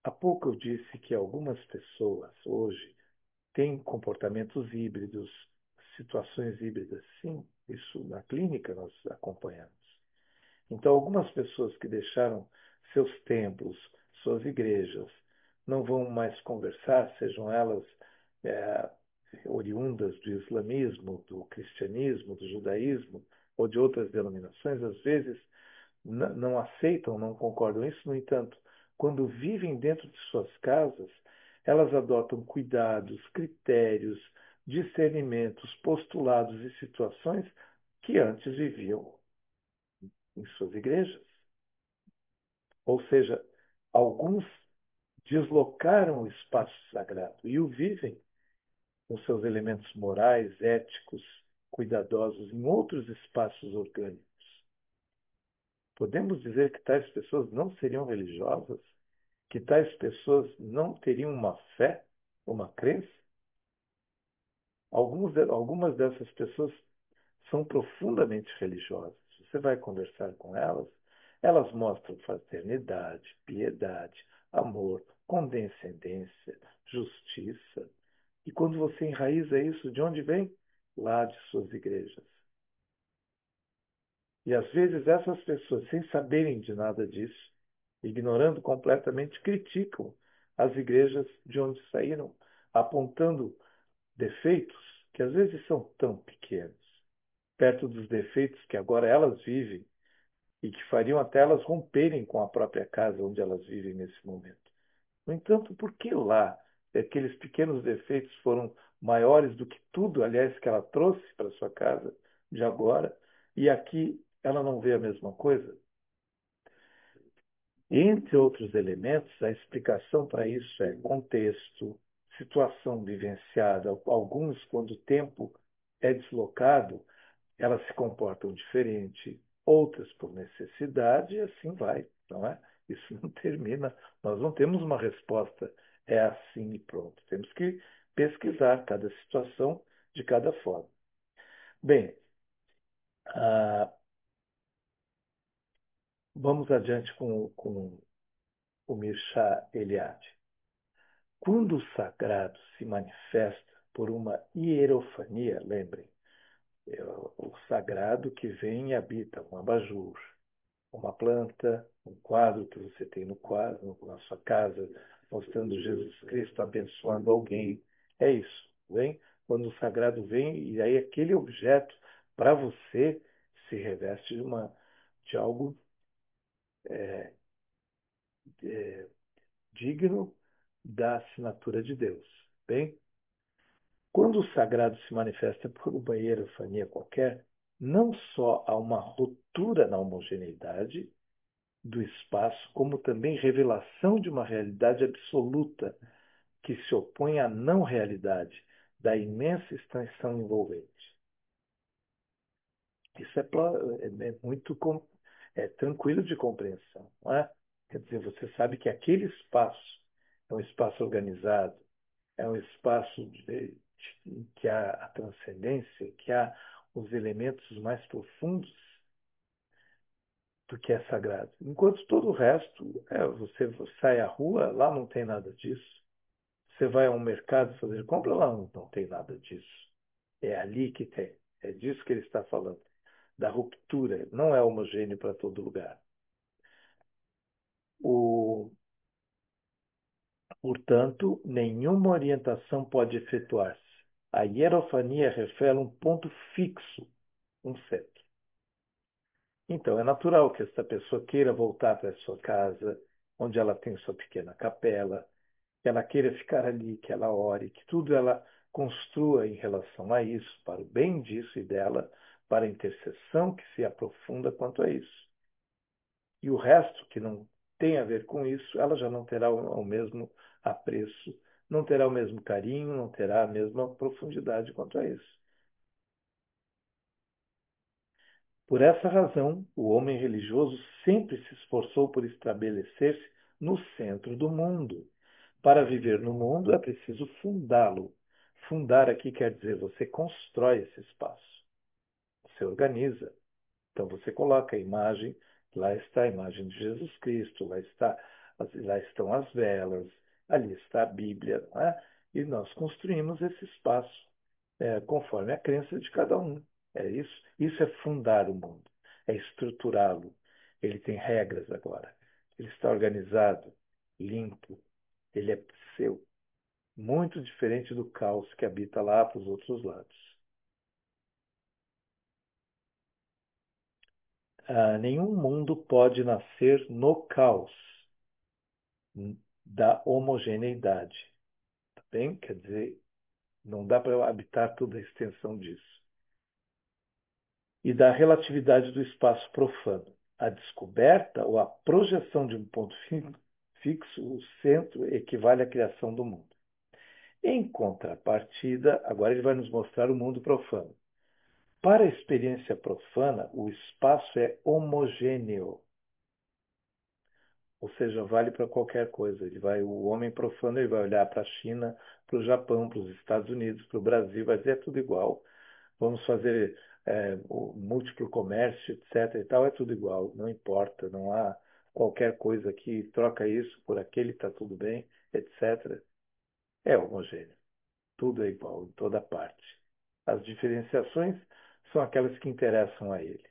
há pouco eu disse que algumas pessoas hoje têm comportamentos híbridos, situações híbridas. Sim, isso na clínica nós acompanhamos. Então, algumas pessoas que deixaram seus templos, suas igrejas, não vão mais conversar, sejam elas é, oriundas do islamismo, do cristianismo, do judaísmo ou de outras denominações, às vezes não aceitam, não concordam. Isso, no entanto, quando vivem dentro de suas casas, elas adotam cuidados, critérios, discernimentos, postulados e situações que antes viviam em suas igrejas. Ou seja, alguns deslocaram o espaço sagrado e o vivem com seus elementos morais, éticos, cuidadosos em outros espaços orgânicos. Podemos dizer que tais pessoas não seriam religiosas? Que tais pessoas não teriam uma fé, uma crença? Alguns, algumas dessas pessoas são profundamente religiosas. Você vai conversar com elas, elas mostram fraternidade, piedade, amor, condescendência, justiça. E quando você enraiza isso, de onde vem? Lá de suas igrejas. E às vezes essas pessoas, sem saberem de nada disso, ignorando completamente, criticam as igrejas de onde saíram, apontando defeitos que às vezes são tão pequenos, perto dos defeitos que agora elas vivem e que fariam até elas romperem com a própria casa onde elas vivem nesse momento. No entanto, por que lá aqueles pequenos defeitos foram maiores do que tudo, aliás, que ela trouxe para sua casa de agora, e aqui ela não vê a mesma coisa? Entre outros elementos, a explicação para isso é contexto, situação vivenciada. Alguns, quando o tempo é deslocado, elas se comportam diferente, outras por necessidade, e assim vai, não é? Isso não termina. Nós não temos uma resposta, é assim e pronto. Temos que pesquisar cada situação de cada forma. Bem, ah, vamos adiante com, com o Mirsha Eliade. Quando o sagrado se manifesta por uma hierofania, lembrem, é o sagrado que vem e habita um abajur, uma planta, um quadro que você tem no quadro, na sua casa, mostrando Jesus Cristo abençoando alguém. É isso, vem? Quando o sagrado vem, e aí aquele objeto, para você, se reveste de, uma, de algo é, é, digno da assinatura de Deus. Bem? Quando o sagrado se manifesta por uma hierofania qualquer, não só há uma ruptura na homogeneidade do espaço, como também revelação de uma realidade absoluta que se opõe à não realidade da imensa extensão envolvente. Isso é, é, é muito é, tranquilo de compreensão, não é? Quer dizer, você sabe que aquele espaço é um espaço organizado, é um espaço de, de, que há a transcendência, que há os elementos mais profundos do que é sagrado. Enquanto todo o resto, é, você sai à rua, lá não tem nada disso. Você vai a um mercado fazer compra, lá não, não tem nada disso. É ali que tem. É disso que ele está falando. Da ruptura. Não é homogêneo para todo lugar. O, portanto, nenhuma orientação pode efetuar-se. A hierofania revela um ponto fixo, um centro. Então, é natural que esta pessoa queira voltar para a sua casa, onde ela tem sua pequena capela, que ela queira ficar ali, que ela ore, que tudo ela construa em relação a isso, para o bem disso e dela, para a intercessão que se aprofunda quanto a isso. E o resto, que não tem a ver com isso, ela já não terá o, o mesmo apreço, não terá o mesmo carinho, não terá a mesma profundidade quanto a isso. Por essa razão, o homem religioso sempre se esforçou por estabelecer-se no centro do mundo. Para viver no mundo é preciso fundá-lo. Fundar aqui quer dizer você constrói esse espaço. Você organiza. Então você coloca a imagem, lá está a imagem de Jesus Cristo, lá está Lá estão as velas, ali está a Bíblia, não é? E nós construímos esse espaço é, conforme a crença de cada um. É isso. Isso é fundar o mundo, é estruturá-lo. Ele tem regras agora. Ele está organizado, limpo, ele é seu. Muito diferente do caos que habita lá para os outros lados. Ah, nenhum mundo pode nascer no caos da homogeneidade. Tá bem? Quer dizer, não dá para habitar toda a extensão disso. E da relatividade do espaço profano. A descoberta ou a projeção de um ponto fixo, o centro, equivale à criação do mundo. Em contrapartida, agora ele vai nos mostrar o mundo profano. Para a experiência profana, o espaço é homogêneo, ou seja, vale para qualquer coisa. Ele vai, o homem profano ele vai olhar para a China, para o Japão, para os Estados Unidos, para o Brasil, vai dizer é tudo igual. Vamos fazer é, o múltiplo comércio, etc. E tal, é tudo igual, não importa, não há qualquer coisa que troca isso por aquele, está tudo bem, etcétera. É homogêneo, tudo é igual em toda parte. As diferenciações são aquelas que interessam a ele.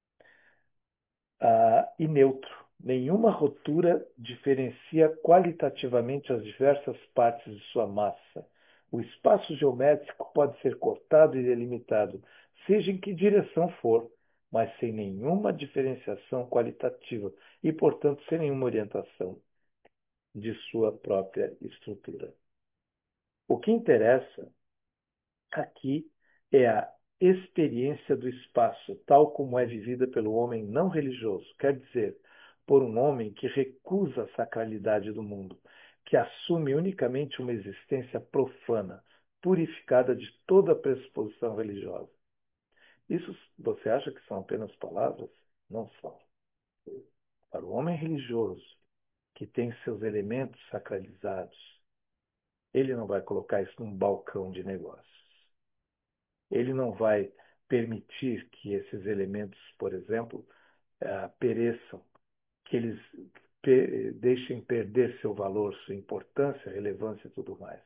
Ah, e neutro. Nenhuma ruptura diferencia qualitativamente as diversas partes de sua massa. O espaço geométrico pode ser cortado e delimitado, seja em que direção for, mas sem nenhuma diferenciação qualitativa e, portanto, sem nenhuma orientação de sua própria estrutura. O que interessa aqui é a experiência do espaço, tal como é vivida pelo homem não religioso, quer dizer, por um homem que recusa a sacralidade do mundo, que assume unicamente uma existência profana, purificada de toda pressuposição religiosa. Isso você acha que são apenas palavras? Não são. Para o homem religioso, que tem seus elementos sacralizados, ele não vai colocar isso num balcão de negócios. Ele não vai permitir que esses elementos, por exemplo, uh, pereçam, que eles pe deixem perder seu valor, sua importância, relevância e tudo mais.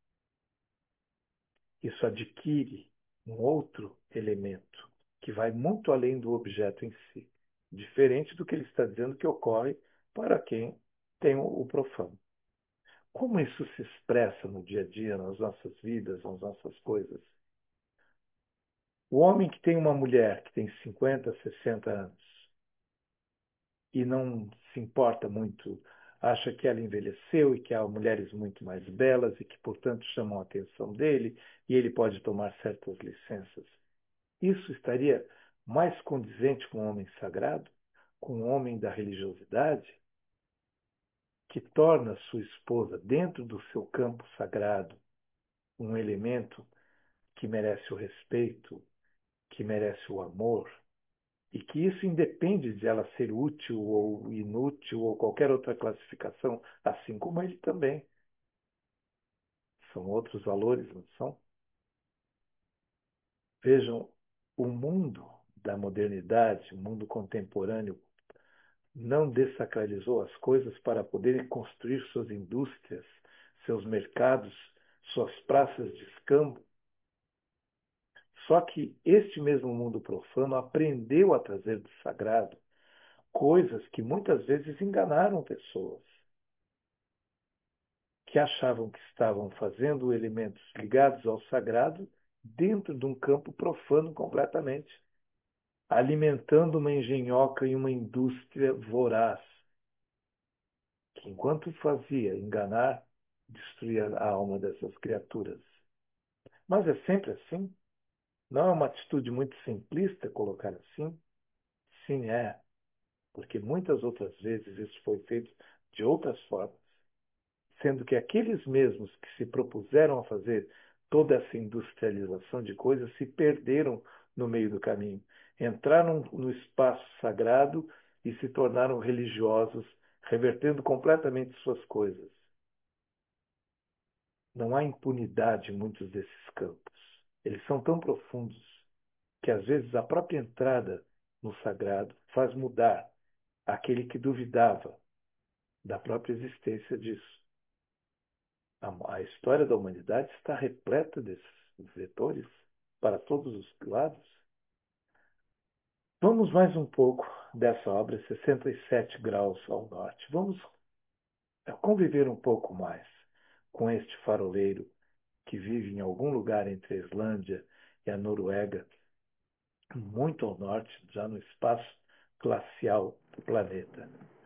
Isso adquire um outro elemento que vai muito além do objeto em si, diferente do que ele está dizendo que ocorre para quem tem o profano. Como isso se expressa no dia a dia, nas nossas vidas, nas nossas coisas? O homem que tem uma mulher que tem cinquenta, sessenta anos e não se importa muito, acha que ela envelheceu e que há mulheres muito mais belas e que, portanto, chamam a atenção dele e ele pode tomar certas licenças. Isso estaria mais condizente com o homem sagrado, com o homem da religiosidade, que torna sua esposa, dentro do seu campo sagrado, um elemento que merece o respeito, que merece o amor, e que isso independe de ela ser útil ou inútil ou qualquer outra classificação, assim como ele também. São outros valores, não são? Vejam, o mundo da modernidade, o mundo contemporâneo, não dessacralizou as coisas para poderem construir suas indústrias, seus mercados, suas praças de escambo. Só que este mesmo mundo profano aprendeu a trazer do sagrado coisas que muitas vezes enganaram pessoas, que achavam que estavam fazendo elementos ligados ao sagrado dentro de um campo profano completamente, alimentando uma engenhoca e uma indústria voraz, que enquanto fazia enganar, destruía a alma dessas criaturas. Mas é sempre assim? Não é uma atitude muito simplista colocar assim? Sim, é, porque muitas outras vezes isso foi feito de outras formas, sendo que aqueles mesmos que se propuseram a fazer toda essa industrialização de coisas se perderam no meio do caminho, entraram no espaço sagrado e se tornaram religiosos, revertendo completamente suas coisas. Não há impunidade em muitos desses campos. Eles são tão profundos que às vezes a própria entrada no sagrado faz mudar aquele que duvidava da própria existência disso. A, a história da humanidade está repleta desses vetores para todos os lados. Vamos mais um pouco dessa obra, sessenta e sete graus ao norte. Vamos conviver um pouco mais com este faroleiro que vive em algum lugar entre a Islândia e a Noruega, muito ao norte, já no espaço glacial do planeta.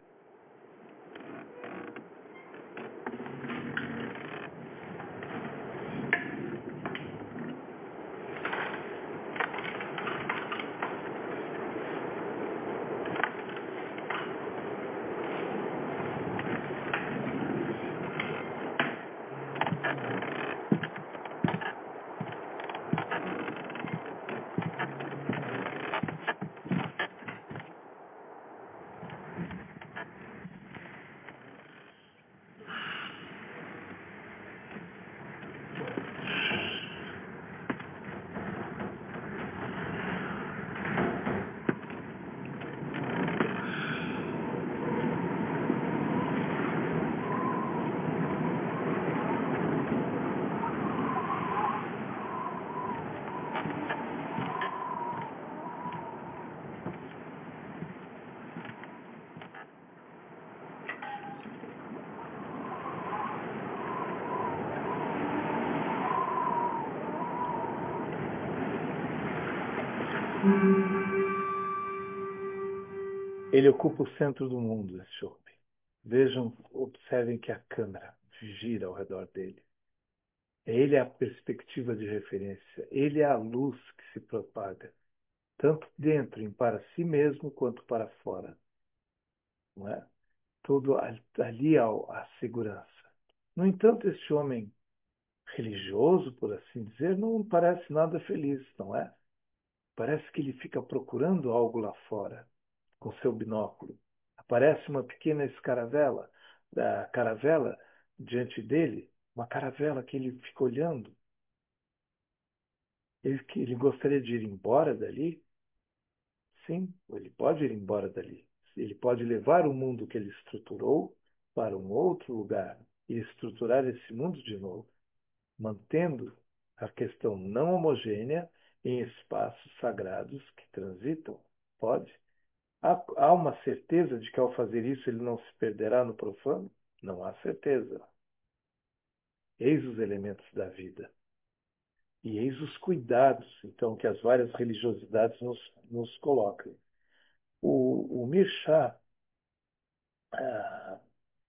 Ele ocupa o centro do mundo, esse homem. Vejam, observem que a câmera gira ao redor dele. Ele é a perspectiva de referência. Ele é a luz que se propaga, tanto dentro e para si mesmo, quanto para fora. Não é? Tudo ali há a segurança. No entanto, este homem religioso, por assim dizer, não parece nada feliz, não é? Parece que ele fica procurando algo lá fora, com seu binóculo. Aparece uma pequena escaravela, a caravela diante dele, uma caravela que ele fica olhando. Ele, ele gostaria de ir embora dali? Sim, ele pode ir embora dali. Ele pode levar o mundo que ele estruturou para um outro lugar e estruturar esse mundo de novo, mantendo a questão não homogênea em espaços sagrados que transitam. Pode. Há, há uma certeza de que ao fazer isso ele não se perderá no profano? Não há certeza. Eis os elementos da vida. E eis os cuidados, então, que as várias religiosidades nos, nos colocam. O, o Mircea, ah,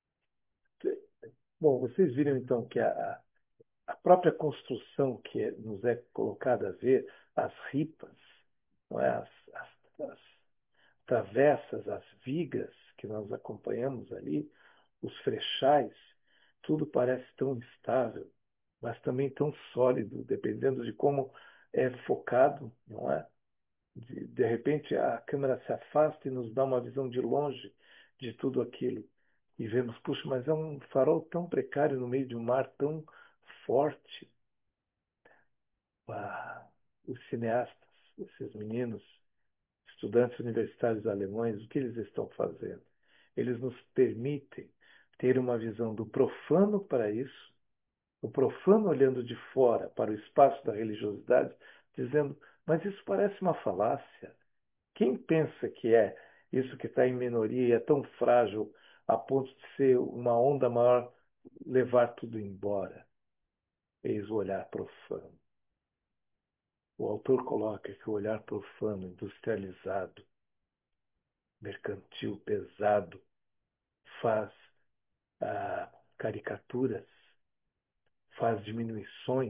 bom, vocês viram então que a, a própria construção que é, nos é colocada a ver, as ripas, não é? as, as, as travessas, as vigas que nós acompanhamos ali, os frechais, tudo parece tão instável, mas também tão sólido, dependendo de como é focado, não é? De, de repente a câmera se afasta e nos dá uma visão de longe de tudo aquilo. E vemos, puxa, mas é um farol tão precário no meio de um mar tão forte. Ah, os cineastas, esses meninos, estudantes universitários alemães, o que eles estão fazendo? Eles nos permitem ter uma visão do profano para isso, o profano olhando de fora para o espaço da religiosidade, dizendo: mas isso parece uma falácia. Quem pensa que é isso que está em minoria e é tão frágil a ponto de ser uma onda maior levar tudo embora? Eis o olhar profano. O autor coloca que o olhar profano, industrializado, mercantil, pesado, faz ah, caricaturas, faz diminuições,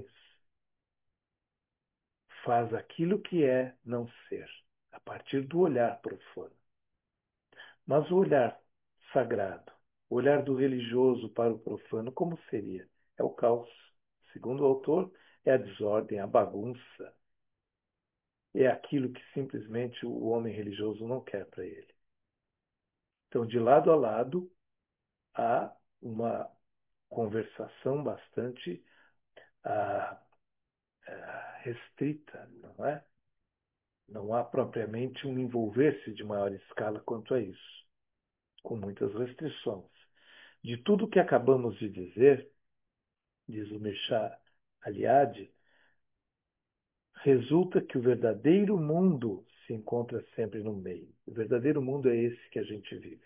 faz aquilo que é não ser, a partir do olhar profano. Mas o olhar sagrado, o olhar do religioso para o profano, como seria? É o caos. Segundo o autor, é a desordem, a bagunça. É aquilo que simplesmente o homem religioso não quer para ele. Então, de lado a lado, há uma conversação bastante ah, ah, restrita, não é? Não há propriamente um envolver-se de maior escala quanto a isso, com muitas restrições. De tudo o que acabamos de dizer, diz o Mircea Eliade, resulta que o verdadeiro mundo se encontra sempre no meio. O verdadeiro mundo é esse que a gente vive.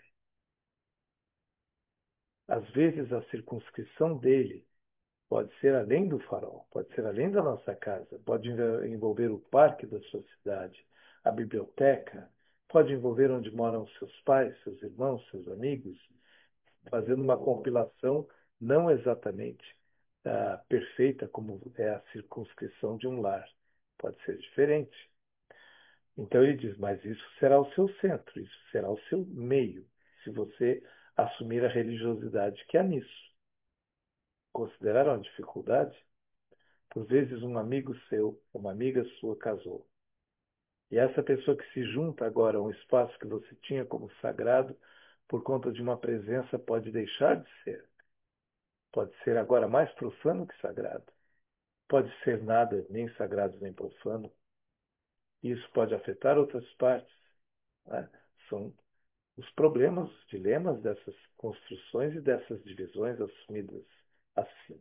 Às vezes, a circunscrição dele pode ser além do farol, pode ser além da nossa casa, pode envolver o parque da sua cidade, a biblioteca, pode envolver onde moram seus pais, seus irmãos, seus amigos, fazendo uma compilação não exatamente ah, perfeita como é a circunscrição de um lar. Pode ser diferente. Então ele diz, mas isso será o seu centro, isso será o seu meio, se você assumir a religiosidade que há nisso. Consideraram a dificuldade? Por vezes um amigo seu, uma amiga sua casou. E essa pessoa que se junta agora a um espaço que você tinha como sagrado, por conta de uma presença, pode deixar de ser. Pode ser agora mais profano que sagrado. Pode ser nada, nem sagrado nem profano. E isso pode afetar outras partes. Né? São os problemas, os dilemas dessas construções e dessas divisões assumidas assim.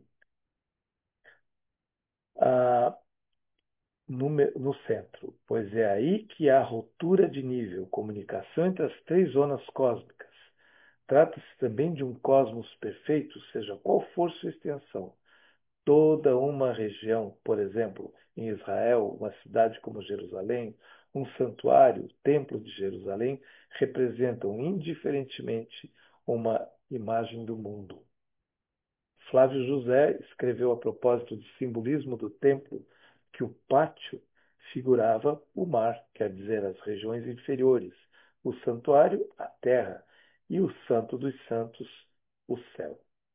Ah, no, no centro, pois é aí que há ruptura de nível, comunicação entre as três zonas cósmicas. Trata-se também de um cosmos perfeito, seja qual for sua extensão. Toda uma região, por exemplo, em Israel, uma cidade como Jerusalém, um santuário, o Templo de Jerusalém, representam indiferentemente uma imagem do mundo. Flávio José escreveu a propósito do simbolismo do templo que o pátio figurava o mar, quer dizer, as regiões inferiores, o santuário, a terra, e o santo dos santos, o céu.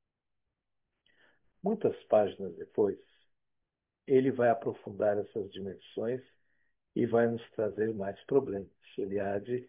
Muitas páginas depois, ele vai aprofundar essas dimensões e vai nos trazer mais problemas. Eliade,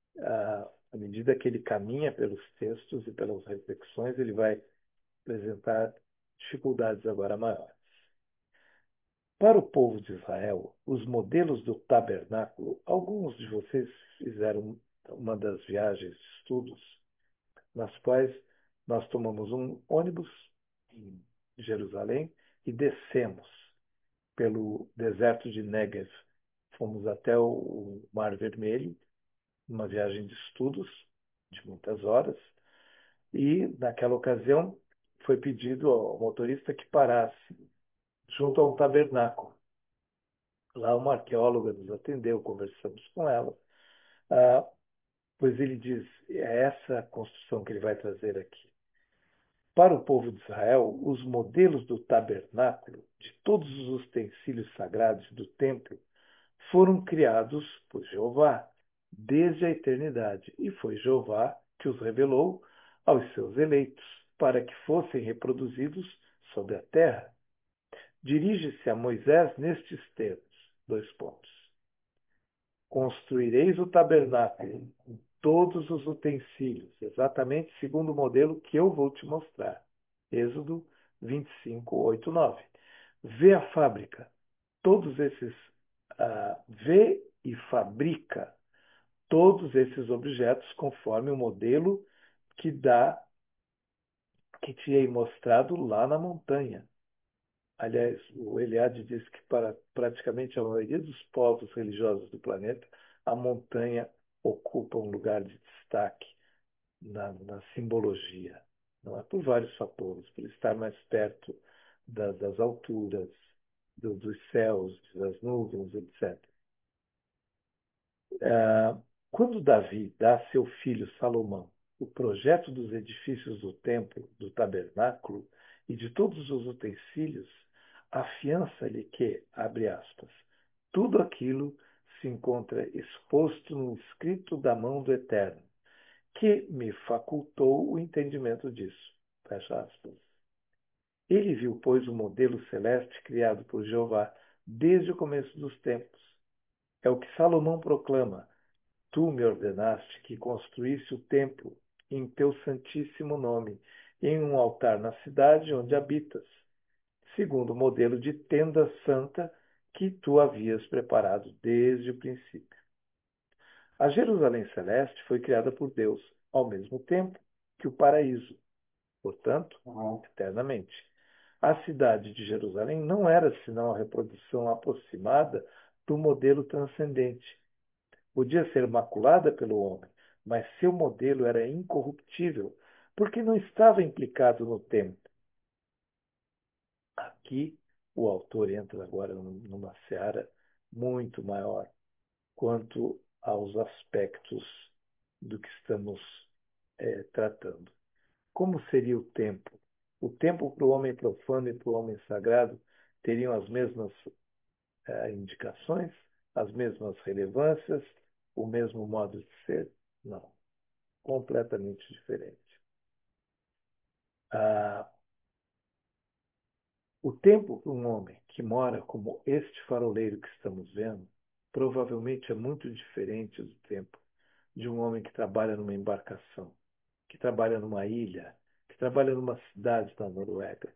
à medida que ele caminha pelos textos e pelas reflexões, ele vai apresentar dificuldades agora maiores. Para o povo de Israel, os modelos do tabernáculo, alguns de vocês fizeram uma das viagens de estudos, nas quais nós tomamos um ônibus em Jerusalém e descemos pelo deserto de Negev. Fomos até o Mar Vermelho, uma viagem de estudos de muitas horas, e naquela ocasião foi pedido ao motorista que parasse junto a um tabernáculo. Lá uma arqueóloga nos atendeu, conversamos com ela, ah, pois ele diz, é essa a construção que ele vai trazer aqui. Para o povo de Israel, os modelos do tabernáculo, de todos os utensílios sagrados do templo, foram criados por Jeová desde a eternidade, e foi Jeová que os revelou aos seus eleitos, para que fossem reproduzidos sobre a terra. Dirige-se a Moisés nestes termos, dois pontos. Construireis o tabernáculo com todos os utensílios, exatamente segundo o modelo que eu vou te mostrar. Êxodo vinte e cinco, oito, nove. Vê a fábrica, todos esses, uh, vê e fabrica todos esses objetos conforme o modelo que dá, que te hei mostrado lá na montanha. Aliás, o Eliade diz que para praticamente a maioria dos povos religiosos do planeta, a montanha ocupa um lugar de destaque na, na simbologia. Não é por vários fatores, por estar mais perto da, das alturas, do, dos céus, das nuvens, etcétera. Ah, quando Davi dá a seu filho Salomão o projeto dos edifícios do templo, do tabernáculo e de todos os utensílios, afiança-lhe que, abre aspas, tudo aquilo se encontra exposto no escrito da mão do Eterno, que me facultou o entendimento disso. Fecha aspas. Ele viu, pois, o modelo celeste criado por Jeová desde o começo dos tempos. É o que Salomão proclama: tu me ordenaste que construísse o templo em teu santíssimo nome, em um altar na cidade onde habitas, segundo o modelo de tenda santa que tu havias preparado desde o princípio. A Jerusalém celeste foi criada por Deus, ao mesmo tempo que o paraíso. portanto, eternamente. A cidade de Jerusalém não era senão a reprodução aproximada do modelo transcendente. Podia ser maculada pelo homem, mas seu modelo era incorruptível, porque não estava implicado no tempo. Aqui, o autor entra agora numa seara muito maior quanto aos aspectos do que estamos eh, tratando. Como seria o tempo? O tempo para o homem profano e para o homem sagrado teriam as mesmas eh, indicações, as mesmas relevâncias, o mesmo modo de ser? Não, completamente diferente. Ah, o tempo para um homem que mora como este faroleiro que estamos vendo, provavelmente é muito diferente do tempo de um homem que trabalha numa embarcação, que trabalha numa ilha, que trabalha numa cidade da Noruega,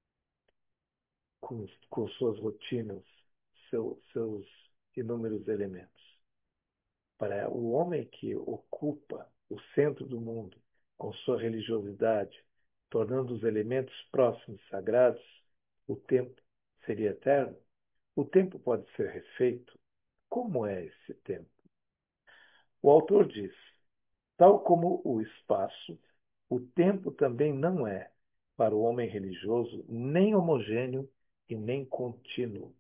com, com suas rotinas, seu, seus inúmeros elementos. Para o homem que ocupa o centro do mundo com sua religiosidade, tornando os elementos próximos sagrados, o tempo seria eterno? O tempo pode ser refeito? Como é esse tempo? O autor diz: tal como o espaço, o tempo também não é, para o homem religioso, nem homogêneo e nem contínuo.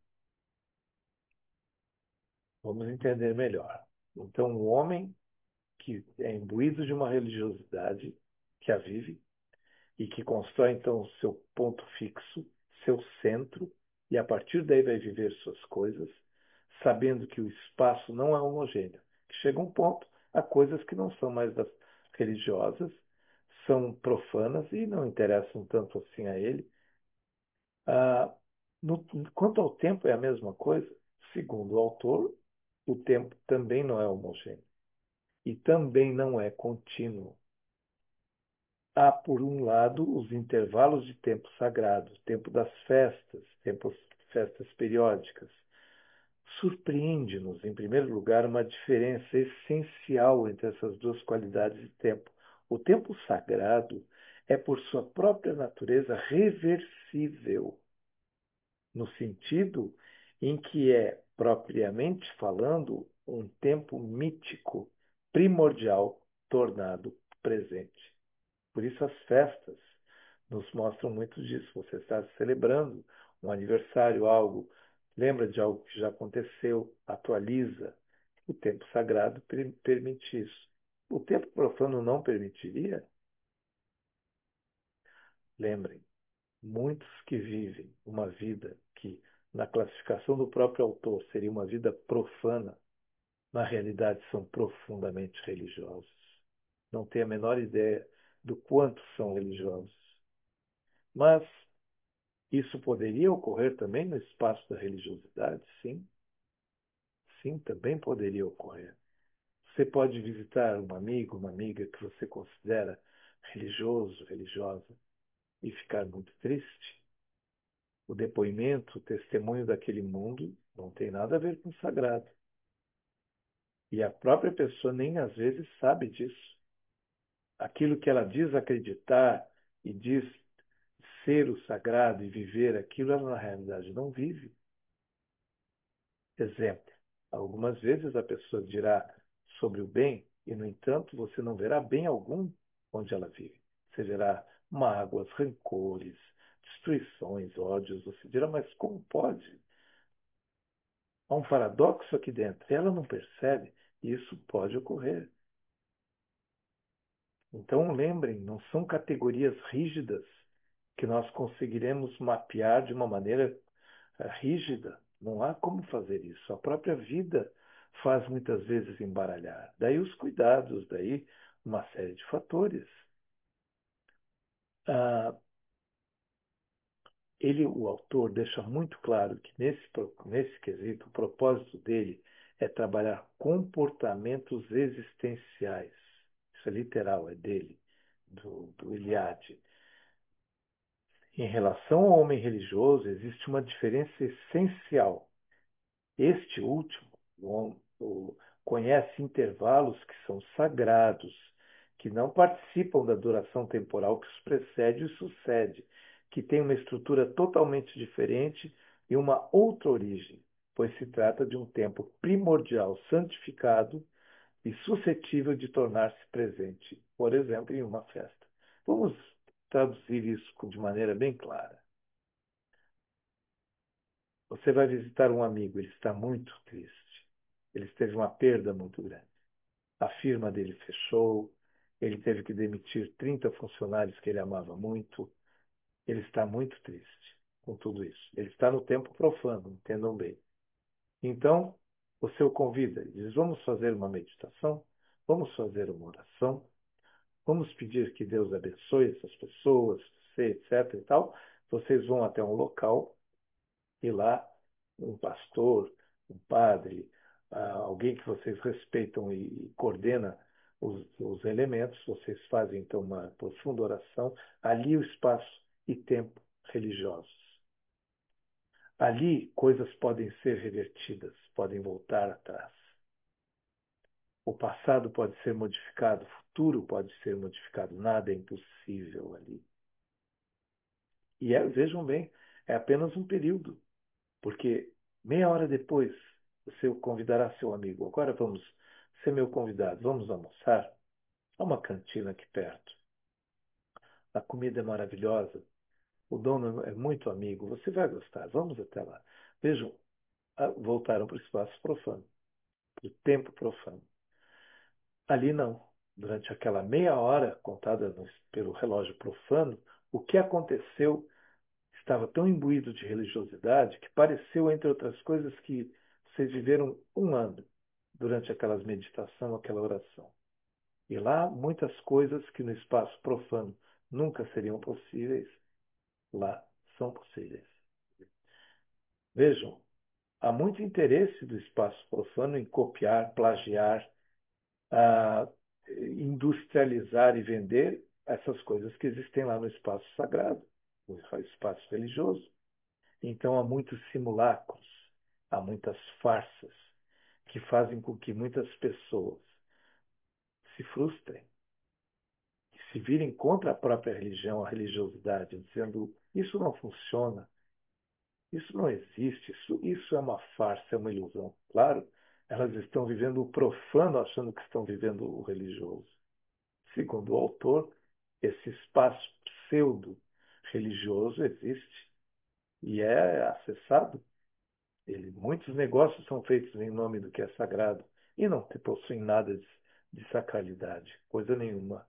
Vamos entender melhor. Então, o homem que é imbuído de uma religiosidade, que a vive, e que constrói então o seu ponto fixo, seu centro, e a partir daí vai viver suas coisas, sabendo que o espaço não é homogêneo, que chega um ponto, há coisas que não são mais das religiosas, são profanas e não interessam tanto assim a ele. Ah, no, quanto ao tempo, é a mesma coisa. Segundo o autor, o tempo também não é homogêneo e também não é contínuo. Há, por um lado, os intervalos de tempo sagrado, tempo das festas, tempos, festas periódicas. Surpreende-nos, em primeiro lugar, uma diferença essencial entre essas duas qualidades de tempo. O tempo sagrado é, por sua própria natureza, reversível, no sentido em que é, propriamente falando, um tempo mítico, primordial, tornado presente. Por isso as festas nos mostram muito disso. Você está celebrando um aniversário, algo, lembra de algo que já aconteceu, atualiza. O tempo sagrado permite isso. O tempo profano não permitiria? Lembrem, muitos que vivem uma vida que, na classificação do próprio autor, seria uma vida profana, na realidade são profundamente religiosos. Não têm a menor ideia do quanto são religiosos. Mas isso poderia ocorrer também no espaço da religiosidade? Sim, sim, também poderia ocorrer. Você pode visitar um amigo, uma amiga que você considera religioso, religiosa, e ficar muito triste. O depoimento, o testemunho daquele mundo não tem nada a ver com o sagrado. E a própria pessoa nem às vezes sabe disso. Aquilo que ela diz acreditar e diz ser o sagrado e viver aquilo, ela na realidade não vive. Exemplo: algumas vezes a pessoa dirá sobre o bem e, no entanto, você não verá bem algum onde ela vive. Você verá mágoas, rancores, destruições, ódios. Você dirá, mas como pode? Há um paradoxo aqui dentro. Ela não percebe e isso pode ocorrer. Então, lembrem, não são categorias rígidas que nós conseguiremos mapear de uma maneira eh, rígida. Não há como fazer isso. A própria vida faz muitas vezes embaralhar. Daí os cuidados, daí uma série de fatores. Ah, ele, o autor, deixa muito claro que nesse, pro- nesse quesito, o propósito dele é trabalhar comportamentos existenciais. Isso é literal, é dele, do, do Eliade. Em relação ao homem religioso, existe uma diferença essencial. Este último o, o, conhece intervalos que são sagrados, que não participam da duração temporal que os precede e sucede, que têm uma estrutura totalmente diferente e uma outra origem, pois se trata de um tempo primordial, santificado e suscetível de tornar-se presente, por exemplo, em uma festa. Vamos traduzir isso de maneira bem clara. Você vai visitar um amigo, ele está muito triste. Ele teve uma perda muito grande. A firma dele fechou, ele teve que demitir trinta funcionários que ele amava muito. Ele está muito triste com tudo isso. Ele está no tempo profano, entendam bem. Então, você o convida e diz: vamos fazer uma meditação, vamos fazer uma oração, vamos pedir que Deus abençoe essas pessoas, você, etc. e tal. Vocês vão até um local e lá um pastor, um padre, ah, alguém que vocês respeitam e, e coordena os, os elementos, vocês fazem então uma profunda oração. Ali o espaço e tempo religiosos. Ali coisas podem ser revertidas, podem voltar atrás. O passado pode ser modificado, o futuro pode ser modificado, nada é impossível ali. E é, vejam bem, é apenas um período, porque meia hora depois você convidará seu amigo. Agora vamos ser meu convidado, vamos almoçar. Há uma cantina aqui perto. A comida é maravilhosa. O dono é muito amigo. Você vai gostar. Vamos até lá. Vejam, ah, voltaram para o espaço profano, para o tempo profano. Ali não. Durante aquela meia hora contada no, pelo relógio profano, o que aconteceu estava tão imbuído de religiosidade que pareceu, entre outras coisas, que vocês viveram um ano durante aquelas meditação, aquela oração. E lá muitas coisas que no espaço profano nunca seriam possíveis, lá são possíveis. Vejam, há muito interesse do espaço profano em copiar, plagiar, ah, industrializar e vender essas coisas que existem lá no espaço sagrado, no espaço religioso. Então há muitos simulacros, há muitas farsas que fazem com que muitas pessoas se frustrem, que se virem contra a própria religião, a religiosidade, dizendo: isso não funciona, isso não existe, isso, isso é uma farsa, é uma ilusão. Claro, elas estão vivendo o profano achando que estão vivendo o religioso. Segundo o autor, esse espaço pseudo-religioso existe e é acessado. Ele, muitos negócios são feitos em nome do que é sagrado e não possuem nada de, de sacralidade, coisa nenhuma.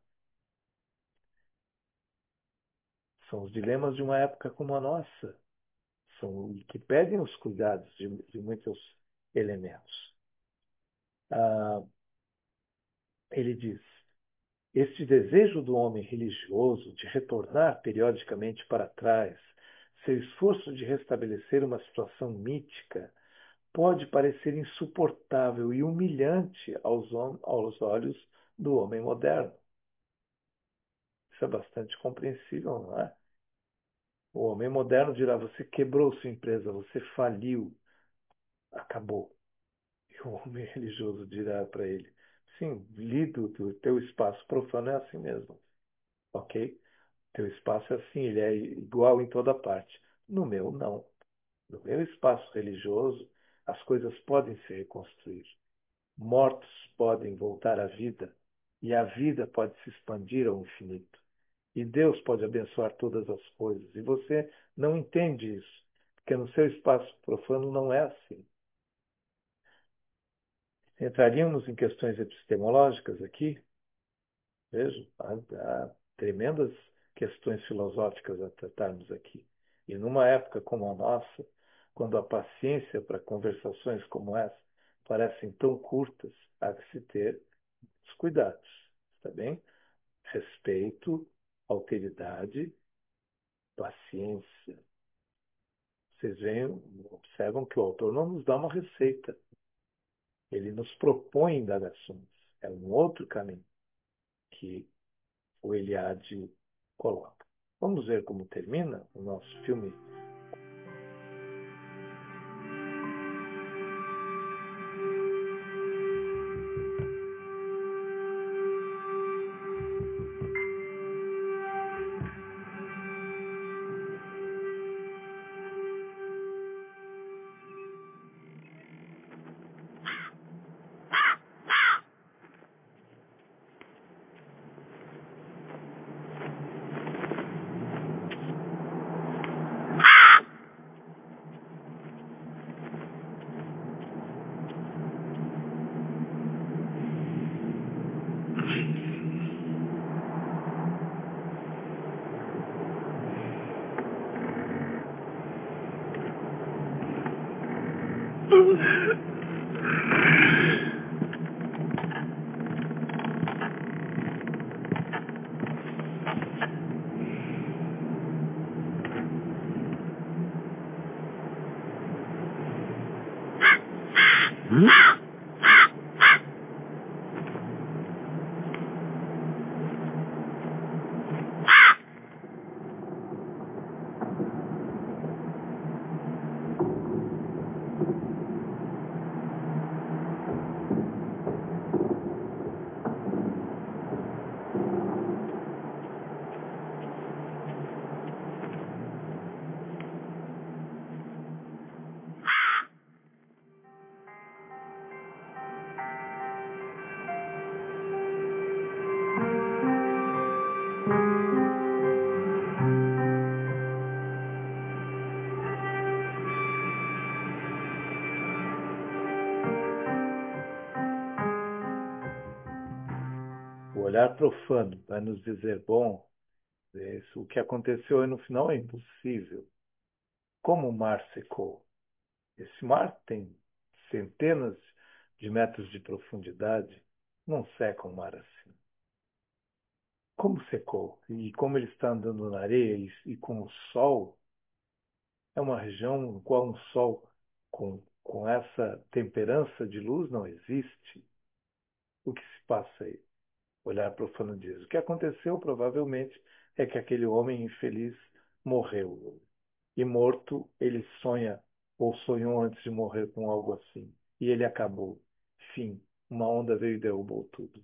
São os dilemas de uma época como a nossa. São que pedem os cuidados de, de muitos elementos. Ah, ele diz: este desejo do homem religioso de retornar periodicamente para trás, seu esforço de restabelecer uma situação mítica, pode parecer insuportável e humilhante aos, aos olhos do homem moderno. Isso é bastante compreensível, não é? O homem moderno dirá: você quebrou sua empresa, você faliu, acabou. E o homem religioso dirá para ele: sim, lido do teu espaço profano é assim mesmo, ok? Teu espaço é assim, ele é igual em toda parte. No meu, não. No meu espaço religioso, as coisas podem se reconstruir. Mortos podem voltar à vida e a vida pode se expandir ao infinito. E Deus pode abençoar todas as coisas. E você não entende isso, porque no seu espaço profano não é assim. Entraríamos em questões epistemológicas aqui. Veja, há, há tremendas questões filosóficas a tratarmos aqui. E numa época como a nossa, quando a paciência para conversações como essa parecem tão curtas, há que se ter os cuidados, está bem? Respeito, alteridade, paciência. Vocês veem, observam que o autor não nos dá uma receita. Ele nos propõe indagações. É um outro caminho que o Eliade coloca. Vamos ver como termina o nosso filme. O olhar profano vai nos dizer, bom, isso, o que aconteceu aí no final é impossível. Como o mar secou? Esse mar tem centenas de metros de profundidade. Não seca um mar assim. Como secou? E como ele está andando na areia e, e com o sol, é uma região no qual um sol com, com essa temperança de luz não existe. O que se passa aí? Olhar profano diz. O que aconteceu provavelmente é que aquele homem infeliz morreu. E morto, ele sonha ou sonhou antes de morrer com algo assim. E ele acabou. Fim. Uma onda veio e derrubou tudo.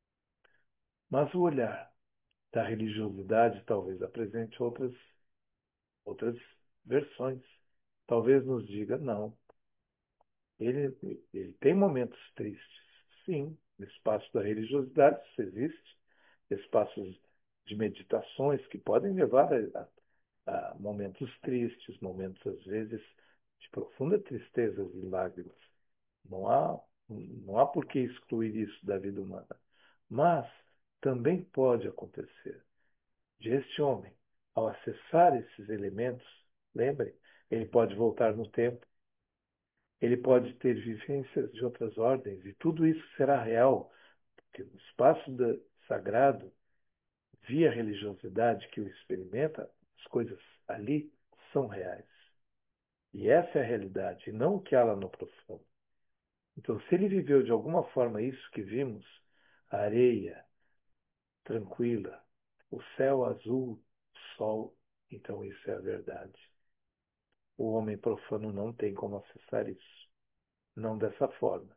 Mas o olhar da religiosidade talvez apresente outras, outras versões. Talvez nos diga, não. Ele, ele tem momentos tristes, sim. No espaço da religiosidade isso existe. Espaços de meditações que podem levar a, a, a momentos tristes, momentos às vezes de profunda tristeza e lágrimas. Não há, não há por que excluir isso da vida humana. Mas também pode acontecer de este homem, ao acessar esses elementos, lembrem, ele pode voltar no tempo, ele pode ter vivências de outras ordens, e tudo isso será real, porque no espaço da, sagrado, via religiosidade que o experimenta, as coisas ali são reais. E essa é a realidade, e não o que há lá no profundo. Então, se ele viveu de alguma forma isso que vimos, a areia tranquila, o céu azul, o sol, então isso é a verdade. O homem profano não tem como acessar isso. Não dessa forma.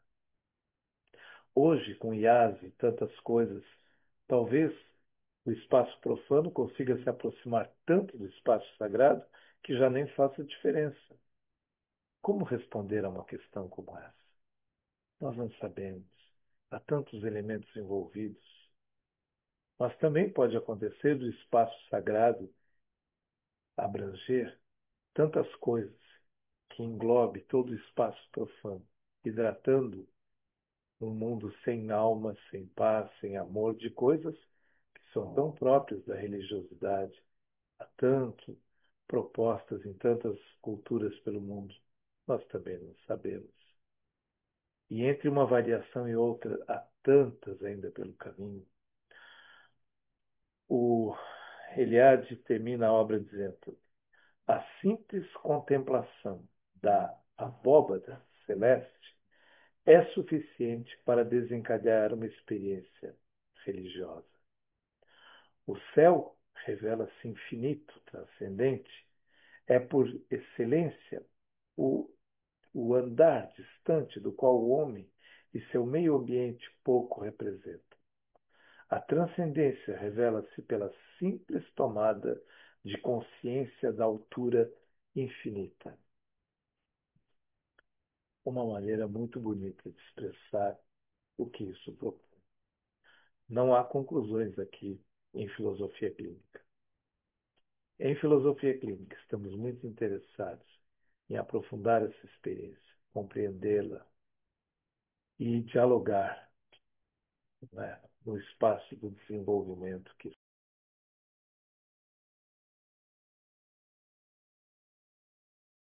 Hoje, com I A S e tantas coisas, talvez o espaço profano consiga se aproximar tanto do espaço sagrado que já nem faça diferença. Como responder a uma questão como essa? Nós não sabemos. Há tantos elementos envolvidos. Mas também pode acontecer do espaço sagrado abranger tantas coisas que englobe todo o espaço profano, hidratando um mundo sem alma, sem paz, sem amor, de coisas que são tão próprias da religiosidade, há tanto propostas em tantas culturas pelo mundo, nós também não sabemos. E entre uma variação e outra, há tantas ainda pelo caminho. O Eliade termina a obra dizendo: a simples contemplação da abóbada celeste é suficiente para desencadear uma experiência religiosa. O céu revela-se infinito, transcendente, é por excelência o, o andar distante do qual o homem e seu meio ambiente pouco representam. A transcendência revela-se pela simples tomada de consciência da altura infinita. Uma maneira muito bonita de expressar o que isso propõe. Não há conclusões aqui em filosofia clínica. Em filosofia clínica, estamos muito interessados em aprofundar essa experiência, compreendê-la e dialogar, né, no espaço do desenvolvimento que